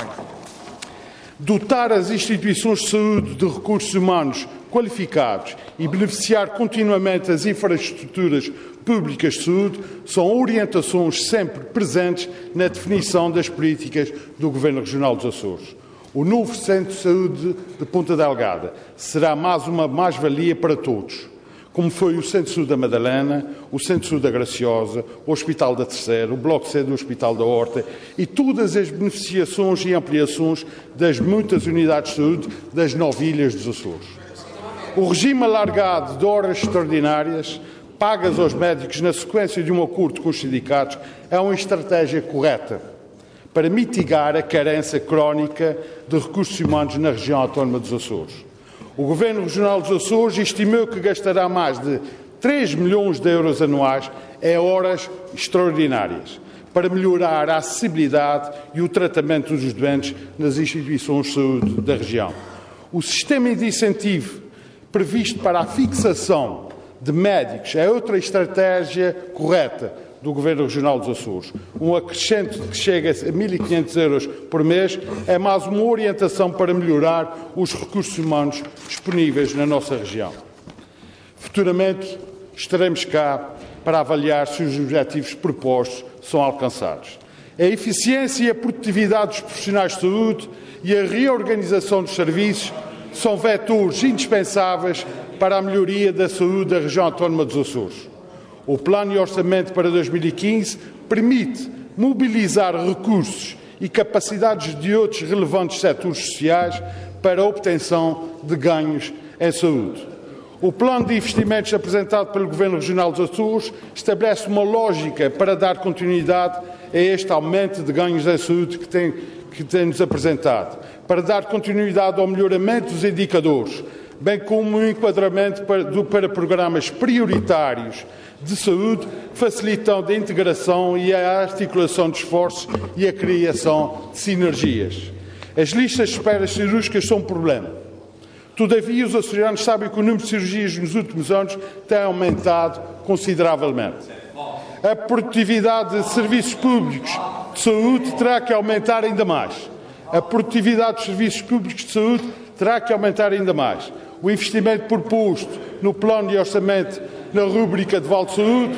Speaker 6: Dotar as instituições de saúde de recursos humanos qualificados e beneficiar continuamente as infraestruturas públicas de saúde são orientações sempre presentes na definição das políticas do Governo Regional dos Açores. O novo Centro de Saúde de Ponta Delgada será mais uma mais-valia para todos, como foi o Centro de Saúde da Madalena, o Centro de Saúde da Graciosa, o Hospital da Terceira, o Bloco C do Hospital da Horta e todas as beneficiações e ampliações das muitas unidades de saúde das 9 ilhas dos Açores. O regime alargado de horas extraordinárias pagas aos médicos na sequência de um acordo com os sindicatos é uma estratégia correta para mitigar a carência crónica de recursos humanos na região autónoma dos Açores. O Governo Regional dos Açores estimou que gastará mais de 3 milhões de euros anuais em horas extraordinárias para melhorar a acessibilidade e o tratamento dos doentes nas instituições de saúde da região. O sistema de incentivo previsto para a fixação de médicos é outra estratégia correta do Governo Regional dos Açores. Um acrescente que chega a 1.500 euros por mês é mais uma orientação para melhorar os recursos humanos disponíveis na nossa região. Futuramente estaremos cá para avaliar se os objetivos propostos são alcançados. A eficiência e a produtividade dos profissionais de saúde e a reorganização dos serviços são vetores indispensáveis para a melhoria da saúde da região autónoma dos Açores. O Plano e Orçamento para 2015 permite mobilizar recursos e capacidades de outros relevantes setores sociais para a obtenção de ganhos em saúde. O Plano de Investimentos apresentado pelo Governo Regional dos Açores estabelece uma lógica para dar continuidade a este aumento de ganhos em saúde que tem-nos apresentado, para dar continuidade ao melhoramento dos indicadores, bem como um enquadramento para programas prioritários de saúde, facilitando a integração e a articulação de esforços e a criação de sinergias. As listas de espera cirúrgicas são um problema. Todavia, os açorianos sabem que o número de cirurgias nos últimos anos tem aumentado consideravelmente. A produtividade de serviços públicos de saúde terá que aumentar ainda mais. A produtividade dos serviços públicos de saúde terá que aumentar ainda mais. O investimento proposto no Plano de Orçamento na rúbrica de Vale de Saúde,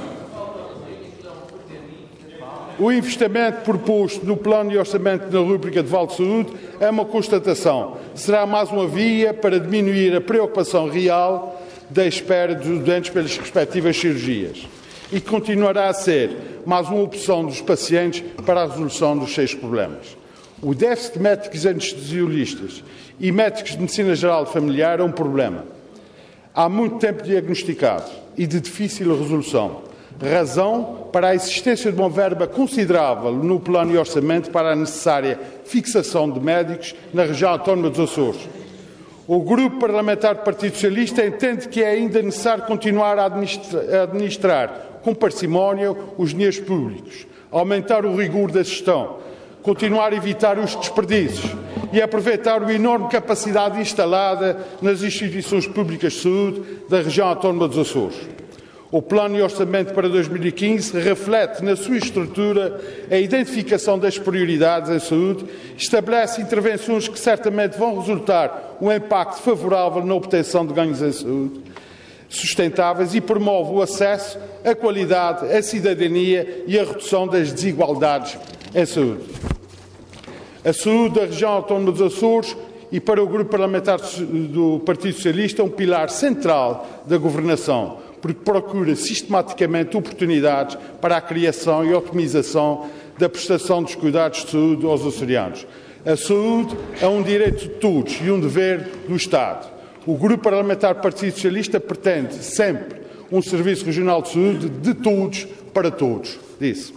Speaker 6: é uma constatação. Será mais uma via para diminuir a preocupação real da espera dos doentes pelas respectivas cirurgias e continuará a ser mais uma opção dos pacientes para a resolução dos seus problemas. O déficit de médicos anestesiologistas e médicos de medicina geral e familiar é um problema. Há muito tempo diagnosticado e de difícil resolução. Razão para a existência de uma verba considerável no Plano e Orçamento para a necessária fixação de médicos na região autónoma dos Açores. O Grupo Parlamentar do Partido Socialista entende que é ainda necessário continuar a administrar com parcimónia os dinheiros públicos, aumentar o rigor da gestão, continuar a evitar os desperdícios e aproveitar a enorme capacidade instalada nas instituições públicas de saúde da região autónoma dos Açores. O Plano e Orçamento para 2015 reflete na sua estrutura a identificação das prioridades em saúde, estabelece intervenções que certamente vão resultar um impacto favorável na obtenção de ganhos em saúde sustentáveis e promove o acesso, a qualidade, a cidadania e a redução das desigualdades em saúde. A saúde da região autónoma dos Açores e para o Grupo Parlamentar do Partido Socialista é um pilar central da governação, porque procura sistematicamente oportunidades para a criação e otimização da prestação dos cuidados de saúde aos açorianos. A saúde é um direito de todos e um dever do Estado. O Grupo Parlamentar do Partido Socialista pretende sempre um Serviço Regional de Saúde de todos para todos. Disse.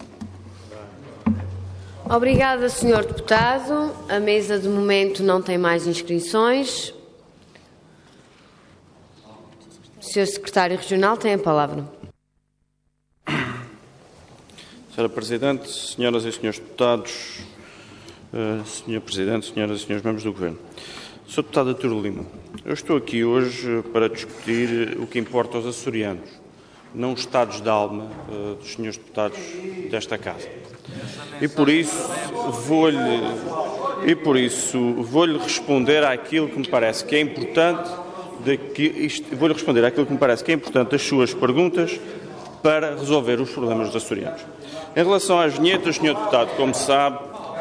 Speaker 1: Obrigada, Sr. Deputado. A mesa, de momento, não tem mais inscrições. Sr. Secretário Regional tem a palavra.
Speaker 2: Sra. Presidente, senhoras e senhores deputados, Sr. Presidente, senhoras e senhores membros do Governo. Sr. Deputado Artur Lima, eu estou aqui hoje para discutir o que importa aos açorianos, não os estados de alma dos senhores deputados desta Casa. E por isso vou-lhe responder àquilo que me parece que é importante, das suas perguntas para resolver os problemas dos açorianos. Em relação às vinhetas, Sr. Deputado, como sabe,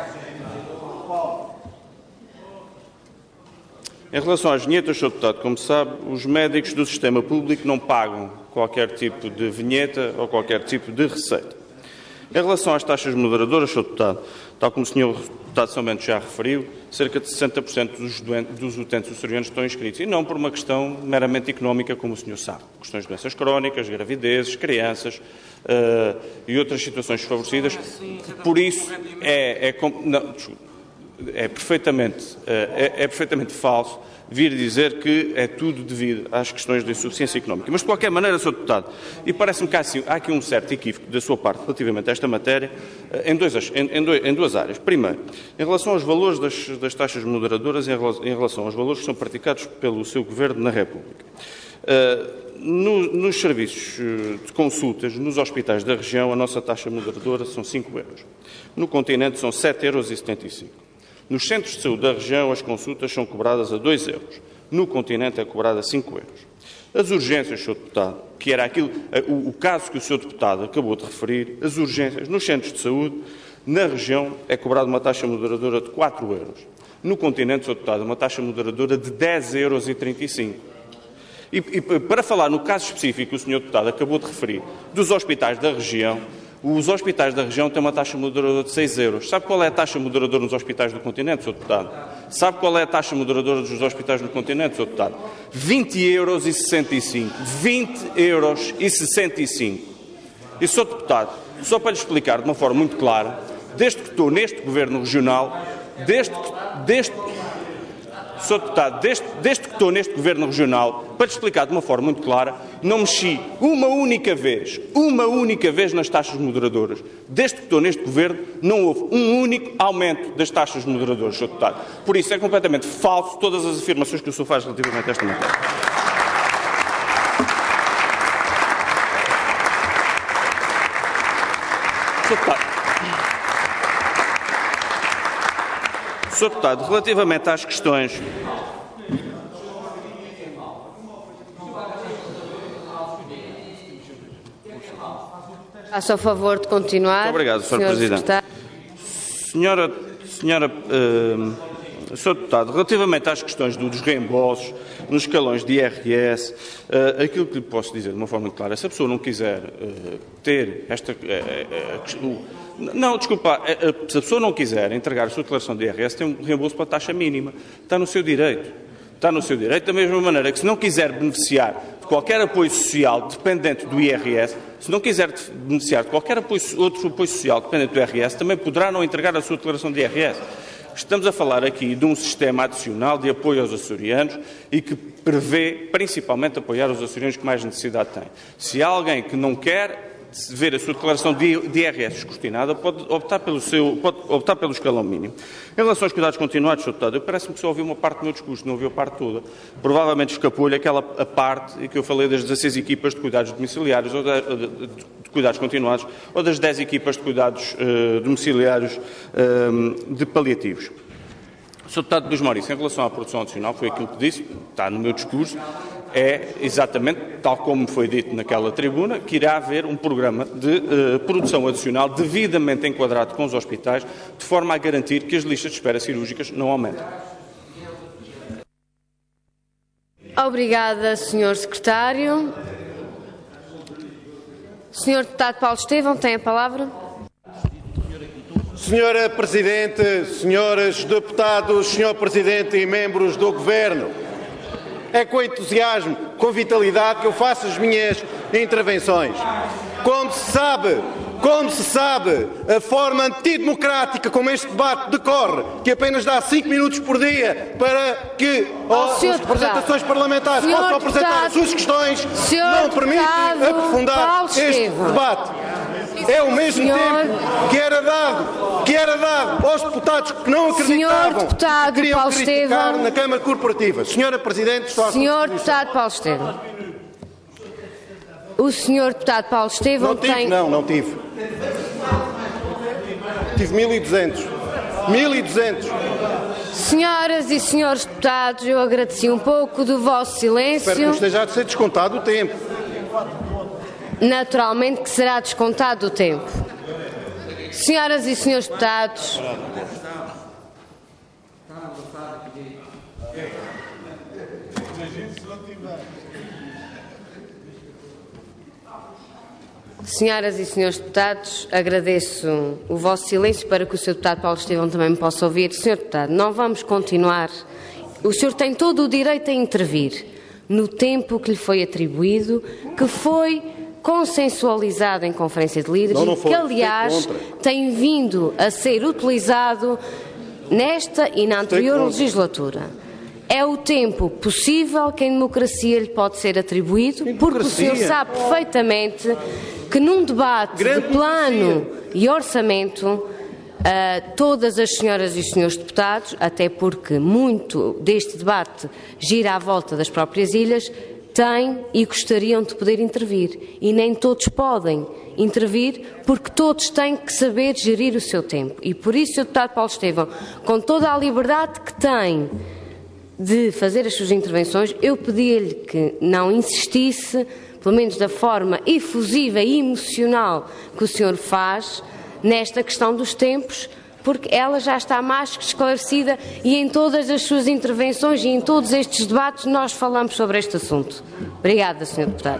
Speaker 2: os médicos do sistema público não pagam qualquer tipo de vinheta ou qualquer tipo de receita. Em relação às taxas moderadoras, Sr. Deputado, tal como o Sr. Deputado São Bento já referiu, cerca de 60% dos utentes açorianos estão inscritos, e não por uma questão meramente económica, como o senhor sabe. Questões de doenças crónicas, gravidezes, crianças e outras situações desfavorecidas. Por isso, é perfeitamente falso vir dizer que é tudo devido às questões de insuficiência económica. Mas, de qualquer maneira, Sr. Deputado, e parece-me que há aqui um certo equívoco da sua parte relativamente a esta matéria, em duas áreas. Primeiro, em relação aos valores das taxas moderadoras, em relação aos valores que são praticados pelo seu Governo na República. Nos serviços de consultas, nos hospitais da região, a nossa taxa moderadora são 5 euros. No continente são 7,75 euros. Nos centros de saúde da região, as consultas são cobradas a 2 euros. No continente é cobrada a 5 euros. As urgências, Sr. Deputado, que era o caso que o Sr. Deputado acabou de referir, as urgências nos centros de saúde, na região, é cobrada uma taxa moderadora de 4 euros. No continente, Sr. Deputado, uma taxa moderadora de 10,35 euros. E para falar no caso específico que o Sr. Deputado acabou de referir, dos hospitais da região, os hospitais da região têm uma taxa moderadora de 6 euros. Sabe qual é a taxa moderadora nos hospitais do continente, Sr. Deputado? Sabe qual é a taxa moderadora dos hospitais do continente, Sr. Deputado? 20,65 euros. 20,65 euros. E, Sr. Deputado, só para lhe explicar de uma forma muito clara, desde que estou neste Governo Regional, Sr. Deputado, desde que estou neste Governo Regional, para lhe explicar de uma forma muito clara, não mexi uma única vez nas taxas moderadoras. Desde que estou neste Governo, não houve um único aumento das taxas moderadoras, Sr. Deputado. Por isso é completamente falso todas as afirmações que o senhor faz relativamente a esta matéria. Sr. Deputado, relativamente às questões...
Speaker 1: Faça o favor de continuar.
Speaker 2: Muito obrigado, Sr. Presidente. Sr. Deputado, relativamente às questões dos reembolsos nos escalões de IRS, aquilo que lhe posso dizer de uma forma muito clara, se a pessoa não quiser ter esta... Não, desculpa, se a pessoa não quiser entregar a sua declaração de IRS, tem um reembolso para a taxa mínima. Está no seu direito. Está no seu direito, da mesma maneira que se não quiser beneficiar de qualquer apoio social dependente do IRS, se não quiser beneficiar de qualquer outro apoio social dependente do IRS, também poderá não entregar a sua declaração de IRS. Estamos a falar aqui de um sistema adicional de apoio aos açorianos e que prevê principalmente apoiar os açorianos que mais necessidade têm. Se há alguém que não quer ver a sua declaração de IRS escrutinada, pode optar pelo escalão mínimo. Em relação aos cuidados continuados, Sr. Deputado, parece-me que só ouviu uma parte do meu discurso, não ouviu a parte toda. Provavelmente escapou-lhe a parte em que eu falei das 16 equipas de cuidados domiciliários, ou de cuidados continuados, ou das 10 equipas de cuidados domiciliários de paliativos. Sr. Deputado Luís Maurício, em relação à produção adicional, foi aquilo que disse, está no meu discurso, é exatamente, tal como foi dito naquela tribuna, que irá haver um programa de produção adicional devidamente enquadrado com os hospitais, de forma a garantir que as listas de espera cirúrgicas não aumentem.
Speaker 1: Obrigada, Sr. Secretário. Sr. Deputado Paulo Estevão, tem a palavra.
Speaker 7: Senhora Presidente, senhores deputados, Senhor Presidente e membros do Governo, é com entusiasmo, com vitalidade que eu faço as minhas intervenções. Como se sabe, a forma antidemocrática como este debate decorre, que apenas dá 5 minutos por dia para que as representações parlamentares possam apresentar as suas questões, não permite aprofundar este debate. É o mesmo tempo que era dado aos deputados que não acreditavam que queriam criticar na Câmara Corporativa. Senhora Presidente, estou a
Speaker 1: Senhor deputado Paulo Estevão. O senhor deputado Paulo Estevão tem...
Speaker 7: Não tive. Tive 1.200.
Speaker 1: Senhoras e senhores deputados, eu agradeci um pouco do vosso silêncio.
Speaker 7: Espero que não esteja a ser descontado o tempo.
Speaker 1: Naturalmente que será descontado o tempo. Senhoras e senhores deputados, senhoras e senhores deputados, agradeço o vosso silêncio para que o Sr. deputado Paulo Estevão também me possa ouvir. Sr. deputado, não vamos continuar. O senhor tem todo o direito a intervir no tempo que lhe foi atribuído, que foi consensualizado em Conferência de Líderes e que, aliás, tem vindo a ser utilizado nesta e na anterior legislatura. É o tempo possível que em democracia lhe pode ser atribuído, porque o senhor sabe perfeitamente que num debate de plano e orçamento, todas as senhoras e os senhores deputados, até porque muito deste debate gira à volta das próprias ilhas, têm e gostariam de poder intervir. E nem todos podem intervir, porque todos têm que saber gerir o seu tempo. E por isso, Sr. deputado Paulo Estevão, com toda a liberdade que tem de fazer as suas intervenções, eu pedi-lhe que não insistisse, pelo menos da forma efusiva e emocional que o senhor faz, nesta questão dos tempos, porque ela já está mais que esclarecida e em todas as suas intervenções e em todos estes debates nós falamos sobre este assunto. Obrigada, Sr. Deputado.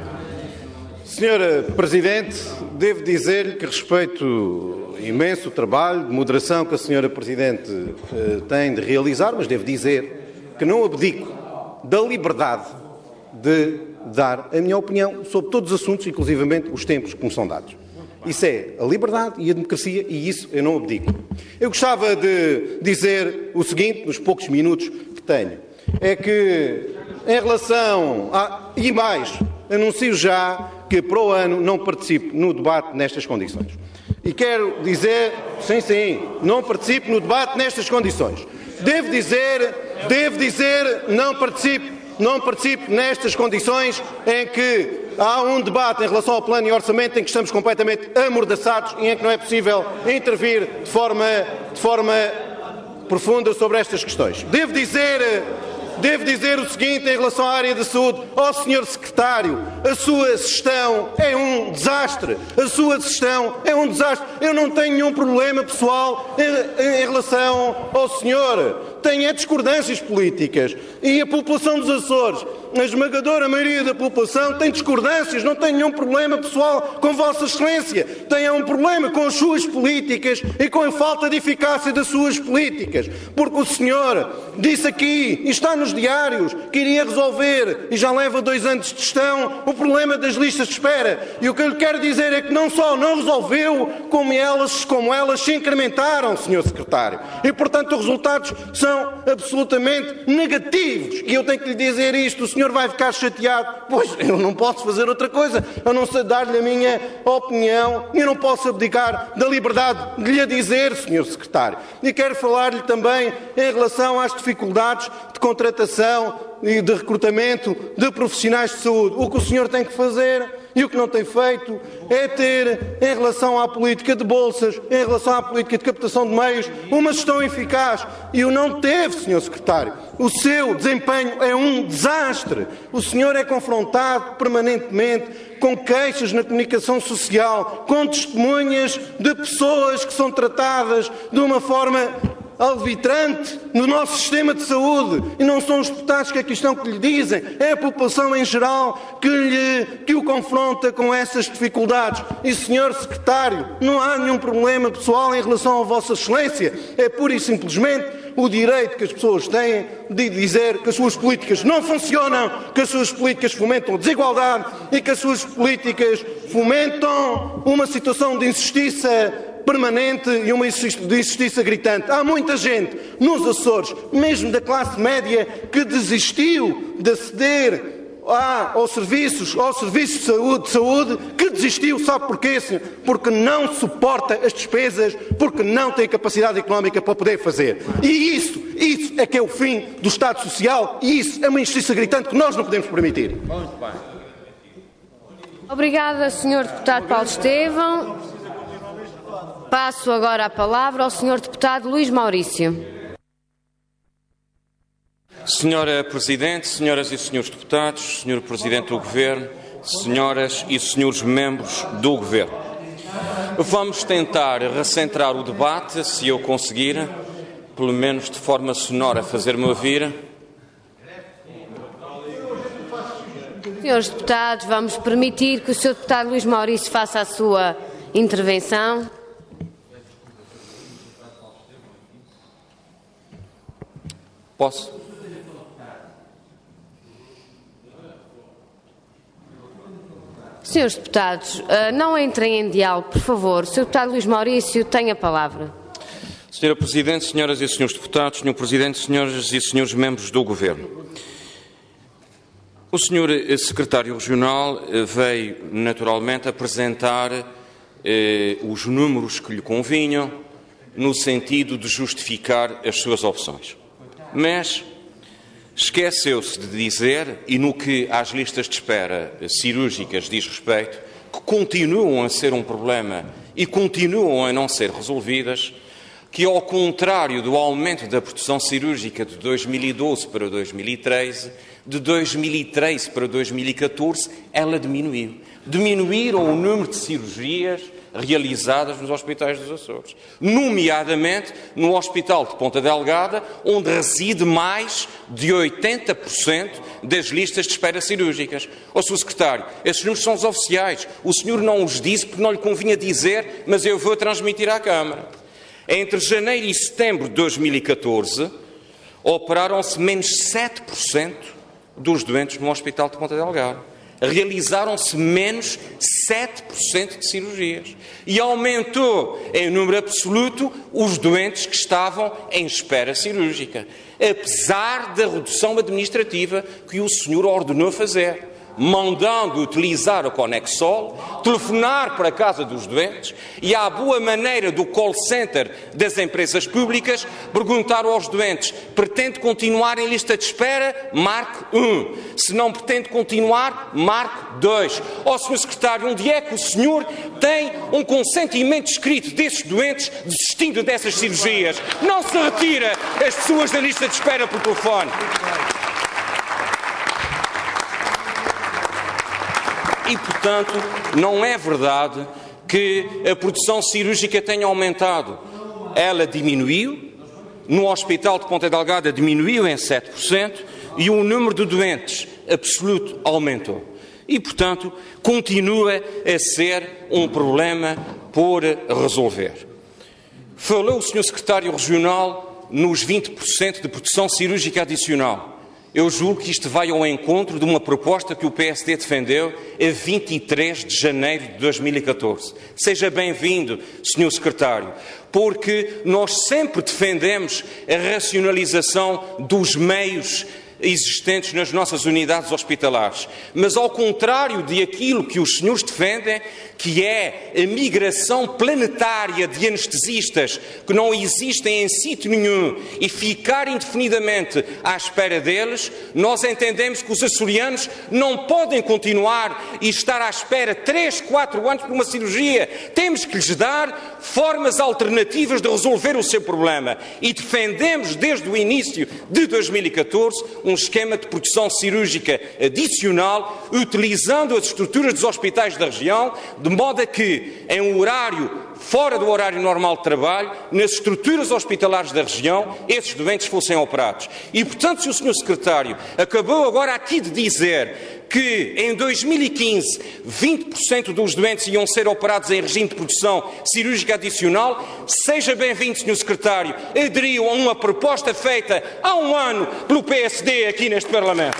Speaker 7: Senhora Presidente, devo dizer-lhe que respeito o imenso trabalho de moderação que a Senhora Presidente tem de realizar, mas devo dizer que não abdico da liberdade de dar a minha opinião sobre todos os assuntos, inclusivamente os tempos que me são dados. Isso é a liberdade e a democracia, e isso eu não abdico. Eu gostava de dizer o seguinte, nos poucos minutos que tenho, é que, em relação a... E mais, anuncio já que para o ano não participo no debate nestas condições. E quero dizer, sim, não participo no debate nestas condições. Devo dizer, não participo nestas condições em que há um debate em relação ao plano e orçamento em que estamos completamente amordaçados e em que não é possível intervir de forma profunda sobre estas questões. Devo dizer o seguinte em relação à área da saúde. Ó Sr. Secretário, a sua gestão é um desastre. Eu não tenho nenhum problema pessoal em relação ao senhor. Tenho discordâncias políticas. E a população dos Açores, a esmagadora maioria da população, tem discordâncias. Não tem nenhum problema pessoal com Vossa Excelência. Tem um problema com as suas políticas e com a falta de eficácia das suas políticas. Porque o senhor disse aqui, e está nos diários, que iria resolver, e já leva 2 anos de gestão, o problema das listas de espera. E o que eu lhe quero dizer é que não só não resolveu, como elas se incrementaram, Sr. Secretário. E, portanto, os resultados são absolutamente negativos. E eu tenho que lhe dizer isto, o senhor vai ficar chateado. Pois, eu não posso fazer outra coisa, a não ser dar-lhe a minha opinião, e eu não posso abdicar da liberdade de lhe a dizer, Sr. Secretário. E quero falar-lhe também em relação às dificuldades de contratação e de recrutamento de profissionais de saúde. O que o senhor tem que fazer e o que não tem feito é ter, em relação à política de bolsas, em relação à política de captação de meios, uma gestão eficaz. E o não teve, Sr. Secretário. O seu desempenho é um desastre. O senhor é confrontado permanentemente com queixas na comunicação social, com testemunhas de pessoas que são tratadas de uma forma alvitrante no nosso sistema de saúde. E não são os deputados que aqui estão que lhe dizem, é a população em geral que o confronta com essas dificuldades. E, Sr. Secretário, não há nenhum problema pessoal em relação a Vossa Excelência. É pura e simplesmente o direito que as pessoas têm de dizer que as suas políticas não funcionam, que as suas políticas fomentam a desigualdade e que as suas políticas fomentam uma situação de injustiça permanente e uma injustiça gritante. Há muita gente nos Açores, mesmo da classe média, que desistiu de aceder aos serviços de saúde, que desistiu, sabe porquê, senhor? Porque não suporta as despesas, porque não tem capacidade económica para poder fazer. E isso é que é o fim do Estado Social, e isso é uma injustiça gritante que nós não podemos permitir.
Speaker 3: Muito bem.
Speaker 1: Obrigada, Sr. Deputado Paulo Estevão. Passo agora a palavra ao Sr. Deputado Luís Maurício.
Speaker 4: Senhora Presidente, senhoras e senhores deputados, Senhor Presidente do Governo, senhoras e senhores membros do Governo. Vamos tentar recentrar o debate, se eu conseguir, pelo menos de forma sonora, fazer-me ouvir.
Speaker 1: Senhores deputados, vamos permitir que o Sr. Deputado Luís Maurício faça a sua intervenção.
Speaker 4: Posso?
Speaker 1: Senhores deputados, não entrem em diálogo, por favor. O Sr. Deputado Luís Maurício tem a palavra.
Speaker 4: Senhora Presidente, senhoras e senhores deputados, Senhor Presidente, senhoras e senhores membros do Governo. O Senhor Secretário Regional veio, naturalmente, apresentar os números que lhe convinham, no sentido de justificar as suas opções. Mas esqueceu-se de dizer, e no que às listas de espera cirúrgicas diz respeito, que continuam a ser um problema e continuam a não ser resolvidas, que ao contrário do aumento da produção cirúrgica de 2012 para 2013, de 2013 para 2014, ela diminuiu. Diminuíram o número de cirurgias realizadas nos hospitais dos Açores, nomeadamente no Hospital de Ponta Delgada, onde reside mais de 80% das listas de espera cirúrgicas. Ó Sr. Secretário, esses números são os oficiais. O senhor não os disse porque não lhe convinha dizer, mas eu vou transmitir à Câmara. Entre janeiro e setembro de 2014, operaram-se menos 7% dos doentes no Hospital de Ponta Delgada. Realizaram-se menos 7% de cirurgias. E aumentou, em número absoluto, os doentes que estavam em espera cirúrgica, apesar da redução administrativa que o senhor ordenou fazer, mandando utilizar o Conexol, telefonar para a casa dos doentes e, à boa maneira do call center das empresas públicas, perguntar aos doentes: pretende continuar em lista de espera? Marque 1. Se não pretende continuar, marque 2. Ó Sr. Secretário, onde é que o senhor tem um consentimento escrito desses doentes desistindo dessas cirurgias? Não se retira as pessoas da lista de espera por telefone. E, portanto, não é verdade que a produção cirúrgica tenha aumentado. Ela diminuiu, no Hospital de Ponta Delgada diminuiu em 7% e o número de doentes absoluto aumentou. E, portanto, continua a ser um problema por resolver. Falou o Sr. Secretário Regional nos 20% de produção cirúrgica adicional. Eu julgo que isto vai ao encontro de uma proposta que o PSD defendeu a 23 de janeiro de 2014. Seja bem-vindo, Sr. Secretário, porque nós sempre defendemos a racionalização dos meios existentes nas nossas unidades hospitalares. Mas, ao contrário de aquilo que os senhores defendem, que é a migração planetária de anestesistas que não existem em sítio nenhum e ficar indefinidamente à espera deles, nós entendemos que os açorianos não podem continuar e estar à espera 3, 4 anos por uma cirurgia. Temos que lhes dar formas alternativas de resolver o seu problema. E defendemos desde o início de 2014 um esquema de produção cirúrgica adicional, utilizando as estruturas dos hospitais da região, de modo a que, em um horário fora do horário normal de trabalho, nas estruturas hospitalares da região, esses doentes fossem operados. E, portanto, se o Sr. Secretário acabou agora aqui de dizer que em 2015 20% dos doentes iam ser operados em regime de produção cirúrgica adicional, seja bem-vindo, Sr. Secretário, aderiu a uma proposta feita há um ano pelo PSD aqui neste Parlamento.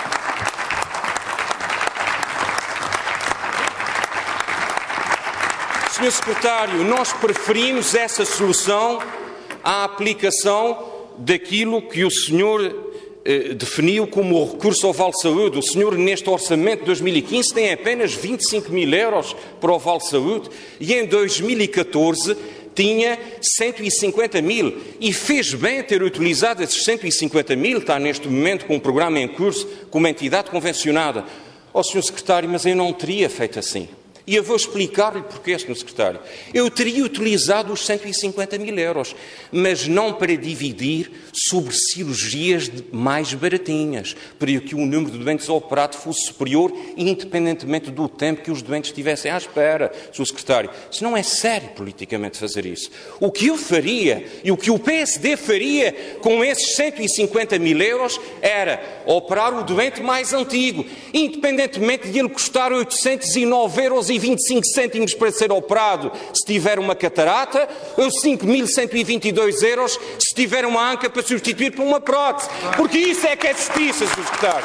Speaker 4: Sr. Secretário, nós preferimos essa solução à aplicação daquilo que o senhor definiu como o recurso ao Vale Saúde. O senhor, neste orçamento de 2015, tem apenas 25 mil euros para o Vale Saúde e em 2014 tinha 150 mil. E fez bem ter utilizado esses 150 mil, está neste momento com um programa em curso, com uma entidade convencionada. Ó, Sr. Secretário, mas eu não teria feito assim. E eu vou explicar-lhe porquê, Sr. Secretário. Eu teria utilizado os 150 mil euros, mas não para dividir sobre cirurgias mais baratinhas, para que o número de doentes operados fosse superior, independentemente do tempo que os doentes estivessem à espera, Sr. Secretário. Isso não é sério politicamente fazer isso. O que eu faria, e o que o PSD faria com esses 150 mil euros, era operar o doente mais antigo, independentemente de ele custar 809 euros e 25 cêntimos para ser operado se tiver uma catarata, ou 5.122 euros se tiver uma anca para substituir por uma prótese. Porque isso é que é justiça, Sr. Secretário.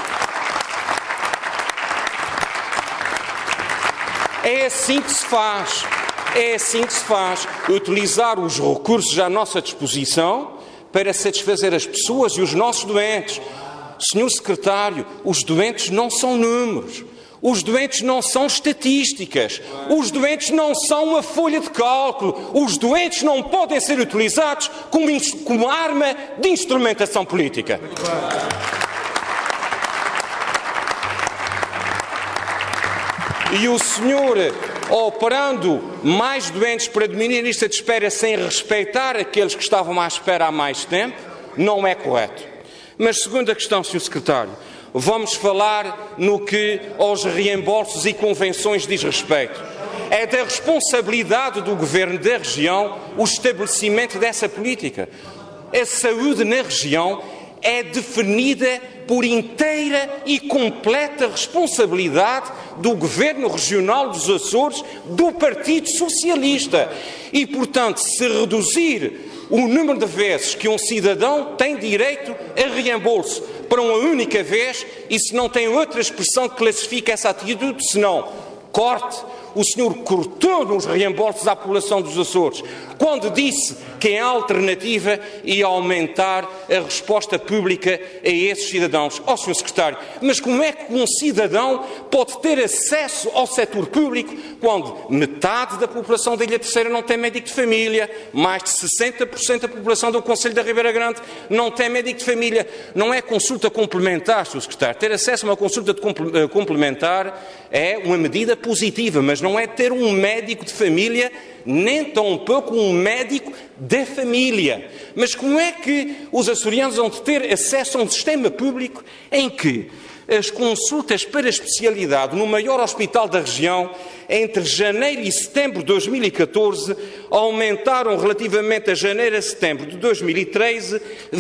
Speaker 4: É assim que se faz. É assim que se faz. Utilizar os recursos à nossa disposição para satisfazer as pessoas e os nossos doentes. Sr. Secretário, os doentes não são números. Os doentes não são estatísticas, os doentes não são uma folha de cálculo, os doentes não podem ser utilizados como arma de instrumentação política. E o senhor, operando mais doentes para diminuir a lista de espera sem respeitar aqueles que estavam à espera há mais tempo, não é correto. Mas, segunda questão, Sr. Secretário, vamos falar no que aos reembolsos e convenções diz respeito. É da responsabilidade do Governo da região o estabelecimento dessa política. A saúde na região é definida por inteira e completa responsabilidade do Governo Regional dos Açores, do Partido Socialista. E, portanto, se reduzir o número de vezes que um cidadão tem direito a reembolso para uma única vez, e se não tem outra expressão que classifique essa atitude, senão corte, o senhor cortou nos reembolsos à população dos Açores, quando disse que a alternativa ia aumentar a resposta pública a esses cidadãos. Ó, Sr. Secretário, mas como é que um cidadão pode ter acesso ao setor público quando metade da população da Ilha Terceira não tem médico de família, mais de 60% da população do Concelho da Ribeira Grande não tem médico de família? Não é consulta complementar, Sr. Secretário. Ter acesso a uma consulta complementar é uma medida positiva, mas não é ter um médico de família, nem tão pouco um médico da família. Mas como é que os açorianos vão ter acesso a um sistema público em que as consultas para especialidade no maior hospital da região, entre janeiro e setembro de 2014, aumentaram relativamente a janeiro a setembro de 2013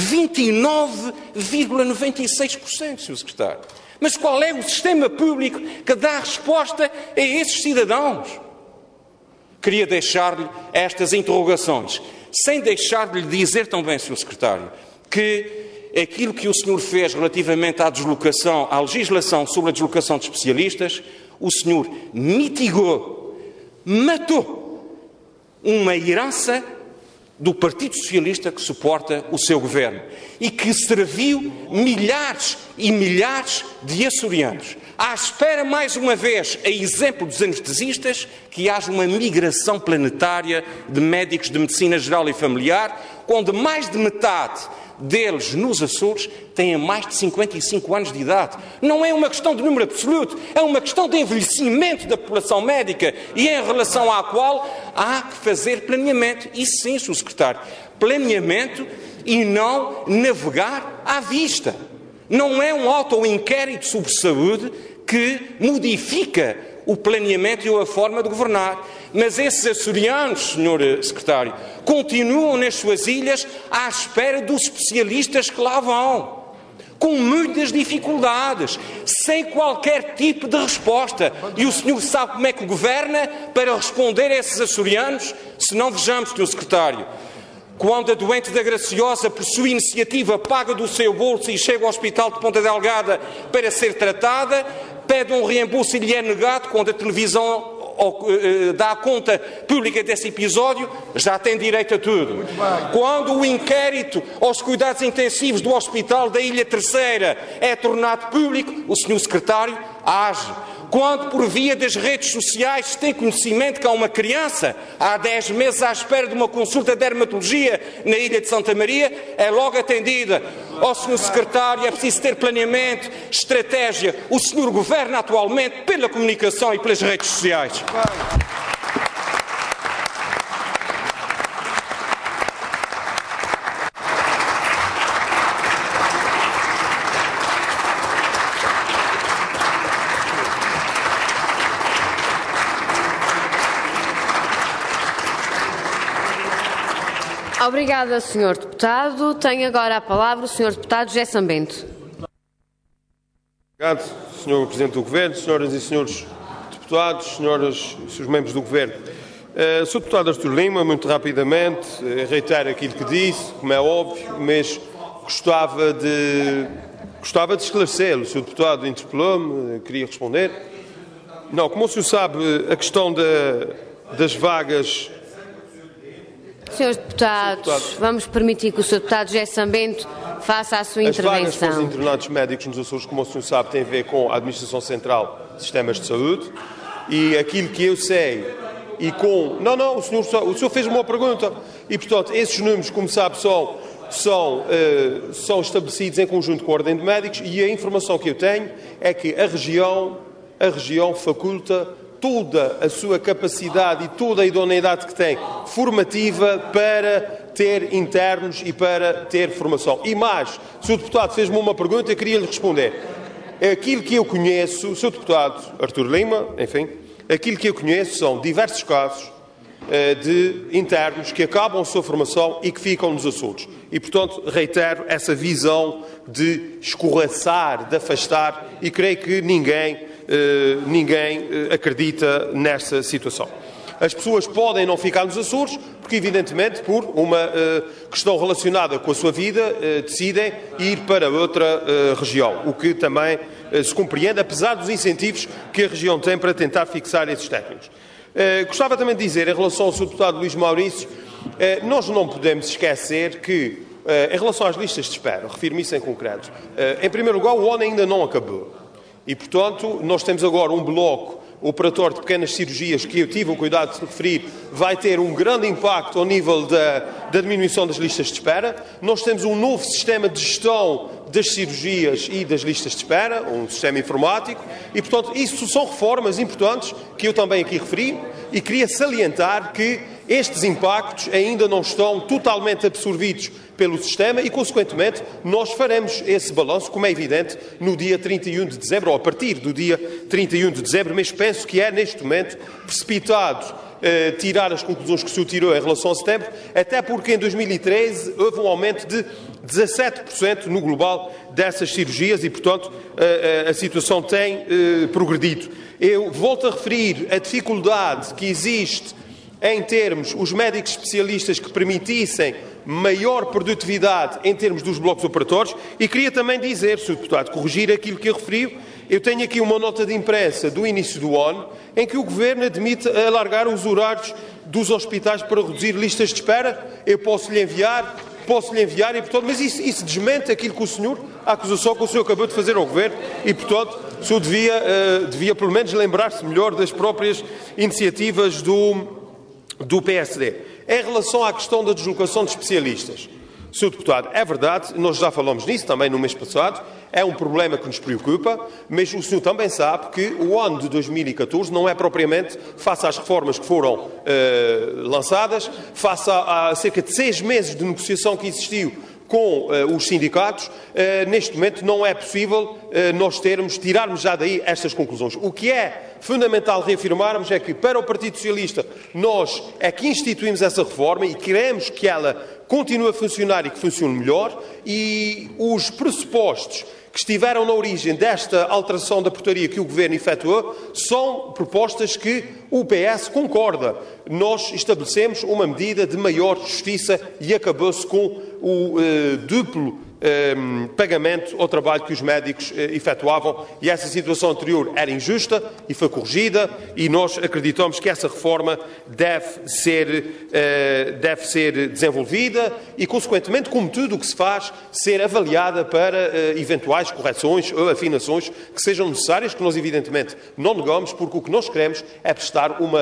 Speaker 4: 29,96%, Sr. Secretário? Mas qual é o sistema público que dá resposta a esses cidadãos? Queria deixar-lhe estas interrogações, sem deixar de lhe dizer também, Sr. Secretário, que aquilo que o senhor fez relativamente à deslocação, à legislação sobre a deslocação de especialistas, o senhor mitigou, matou uma herança do Partido Socialista que suporta o seu governo e que serviu milhares e milhares de açorianos. À espera, mais uma vez, a exemplo dos anestesistas, que haja uma migração planetária de médicos de medicina geral e familiar, quando mais de metade deles nos Açores têm mais de 55 anos de idade. Não é uma questão de número absoluto, é uma questão de envelhecimento da população médica e em relação à qual há que fazer planeamento. E sim, Sr. Secretário, planeamento e não navegar à vista. Não é um auto-inquérito sobre saúde que modifica o planeamento e a forma de governar. Mas esses açorianos, Sr. Secretário, continuam nas suas ilhas à espera dos especialistas que lá vão, com muitas dificuldades, sem qualquer tipo de resposta. E o senhor sabe como é que governa para responder a esses açorianos? Se não, vejamos, Sr. Secretário. Quando a doente da Graciosa, por sua iniciativa, paga do seu bolso e chega ao hospital de Ponta Delgada para ser tratada, pede um reembolso e lhe é negado. Quando a televisão dá conta pública desse episódio, já tem direito a tudo. Quando o inquérito aos cuidados intensivos do Hospital da Ilha Terceira é tornado público, o Sr. Secretário age. Quando, por via das redes sociais, se tem conhecimento que há uma criança há 10 meses à espera de uma consulta de dermatologia na Ilha de Santa Maria, é logo atendida. Ó Sr. Secretário, é preciso ter planeamento, estratégia. O senhor governa atualmente pela comunicação e pelas redes sociais.
Speaker 1: Obrigada, Sr. Deputado. Tem agora a palavra o Sr. Deputado José Sambento.
Speaker 5: Obrigado, Sr. Presidente do Governo, senhoras e senhores deputados, senhoras e senhores membros do Governo. Sr. Deputado Artur Lima, muito rapidamente, reitero aquilo que disse, como é óbvio, mas gostava de esclarecê-lo. O Sr. Deputado interpelou-me, queria responder. Não, como o senhor sabe, a questão das vagas...
Speaker 1: Senhores deputados, vamos permitir que o Sr. Deputado José Sambento faça a sua intervenção.
Speaker 5: As vagas para os internados médicos nos Açores, como o senhor sabe, tem a ver com a Administração Central de Sistemas de Saúde, e aquilo que eu sei, e com... Não, o senhor fez uma pergunta, e portanto, esses números, como sabe, são estabelecidos em conjunto com a Ordem de Médicos, e a informação que eu tenho é que a região faculta toda a sua capacidade e toda a idoneidade que tem formativa para ter internos e para ter formação. E mais, o Sr. Deputado fez-me uma pergunta e queria-lhe responder. Aquilo que eu conheço, o Sr. Deputado Artur Lima, enfim, aquilo que eu conheço são diversos casos de internos que acabam a sua formação e que ficam nos Açores. E, portanto, reitero essa visão de escorraçar, de afastar, e creio que ninguém acredita nessa situação. As pessoas podem não ficar nos Açores, porque, evidentemente, por uma questão relacionada com a sua vida, decidem ir para outra região, o que também se compreende, apesar dos incentivos que a região tem para tentar fixar esses técnicos. Gostava também de dizer, em relação ao Sr. Deputado Luís Maurício, nós não podemos esquecer que, em relação às listas de espera, refiro-me isso em concreto, em primeiro lugar, o ano ainda não acabou. E, portanto, nós temos agora um bloco operatório de pequenas cirurgias que eu tive o cuidado de referir, vai ter um grande impacto ao nível da diminuição das listas de espera. Nós temos um novo sistema de gestão das cirurgias e das listas de espera, um sistema informático, e, portanto, isso são reformas importantes que eu também aqui referi, e queria salientar que estes impactos ainda não estão totalmente absorvidos pelo sistema e, consequentemente, nós faremos esse balanço, como é evidente, no dia 31 de dezembro, ou a partir do dia 31 de dezembro, mas penso que é, neste momento, precipitado tirar as conclusões que o senhor tirou em relação a setembro, até porque em 2013 houve um aumento de 17% no global dessas cirurgias e, portanto, a situação tem progredido. Eu volto a referir a dificuldade que existe em termos os médicos especialistas que permitissem maior produtividade em termos dos blocos operatórios, e queria também dizer, Sr. Deputado, corrigir aquilo que eu referi. Eu tenho aqui uma nota de imprensa do início do ano em que o Governo admite alargar os horários dos hospitais para reduzir listas de espera. Eu posso lhe enviar e, portanto, mas isso desmente aquilo que o senhor, a acusação que o senhor acabou de fazer ao Governo e, portanto, o senhor devia pelo menos lembrar-se melhor das próprias iniciativas do PSD. Em relação à questão da deslocação de especialistas, Sr. Deputado, é verdade, nós já falamos nisso também no mês passado, é um problema que nos preocupa, mas o senhor também sabe que o ano de 2014 não é propriamente, face às reformas que foram lançadas, face a cerca de 6 meses de negociação que existiu com os sindicatos, neste momento não é possível nós tirarmos já daí estas conclusões. O que é fundamental reafirmarmos é que, para o Partido Socialista, nós é que instituímos essa reforma e queremos que ela continue a funcionar e que funcione melhor, e os pressupostos que estiveram na origem desta alteração da portaria que o Governo efetuou são propostas que o PS concorda. Nós estabelecemos uma medida de maior justiça e acabou-se com o duplo pagamento ao trabalho que os médicos efetuavam, e essa situação anterior era injusta e foi corrigida, e nós acreditamos que essa reforma deve ser desenvolvida e, consequentemente, como tudo o que se faz, ser avaliada para eventuais correções ou afinações que sejam necessárias, que nós evidentemente não negamos, porque o que nós queremos é prestar um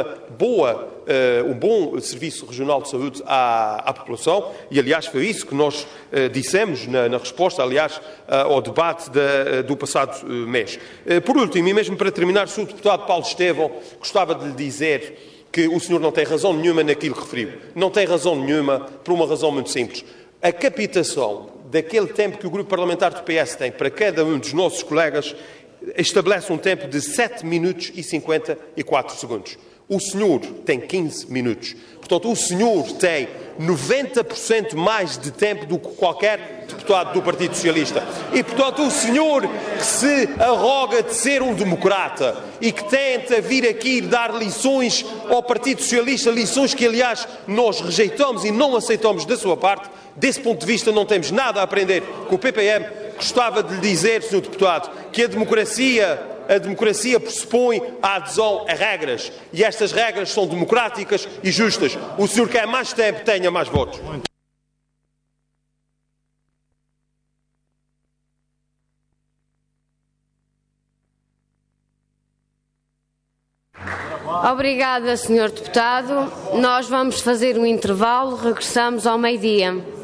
Speaker 5: bom serviço regional de saúde à população, e aliás foi isso que nós dissemos na resposta, aliás, ao debate do passado mês. Por último, e mesmo para terminar, Sr. Deputado Paulo Estevão, gostava de lhe dizer que o senhor não tem razão nenhuma naquilo que referiu. Não tem razão nenhuma por uma razão muito simples. A captação daquele tempo que o Grupo Parlamentar do PS tem para cada um dos nossos colegas estabelece um tempo de 7 minutos e 54 segundos. O senhor tem 15 minutos. Portanto, o senhor tem 90% mais de tempo do que qualquer deputado do Partido Socialista. E, portanto, o senhor que se arroga de ser um democrata e que tenta vir aqui dar lições ao Partido Socialista, lições que, aliás, nós rejeitamos e não aceitamos da sua parte, desse ponto de vista não temos nada a aprender com o PPM. Gostava de lhe dizer, Sr. Deputado, que a democracia pressupõe a adesão a regras, e estas regras são democráticas e justas. O senhor quer mais tempo, tenha mais votos.
Speaker 1: Obrigada, Sr. Deputado. Nós vamos fazer um intervalo, regressamos ao meio-dia.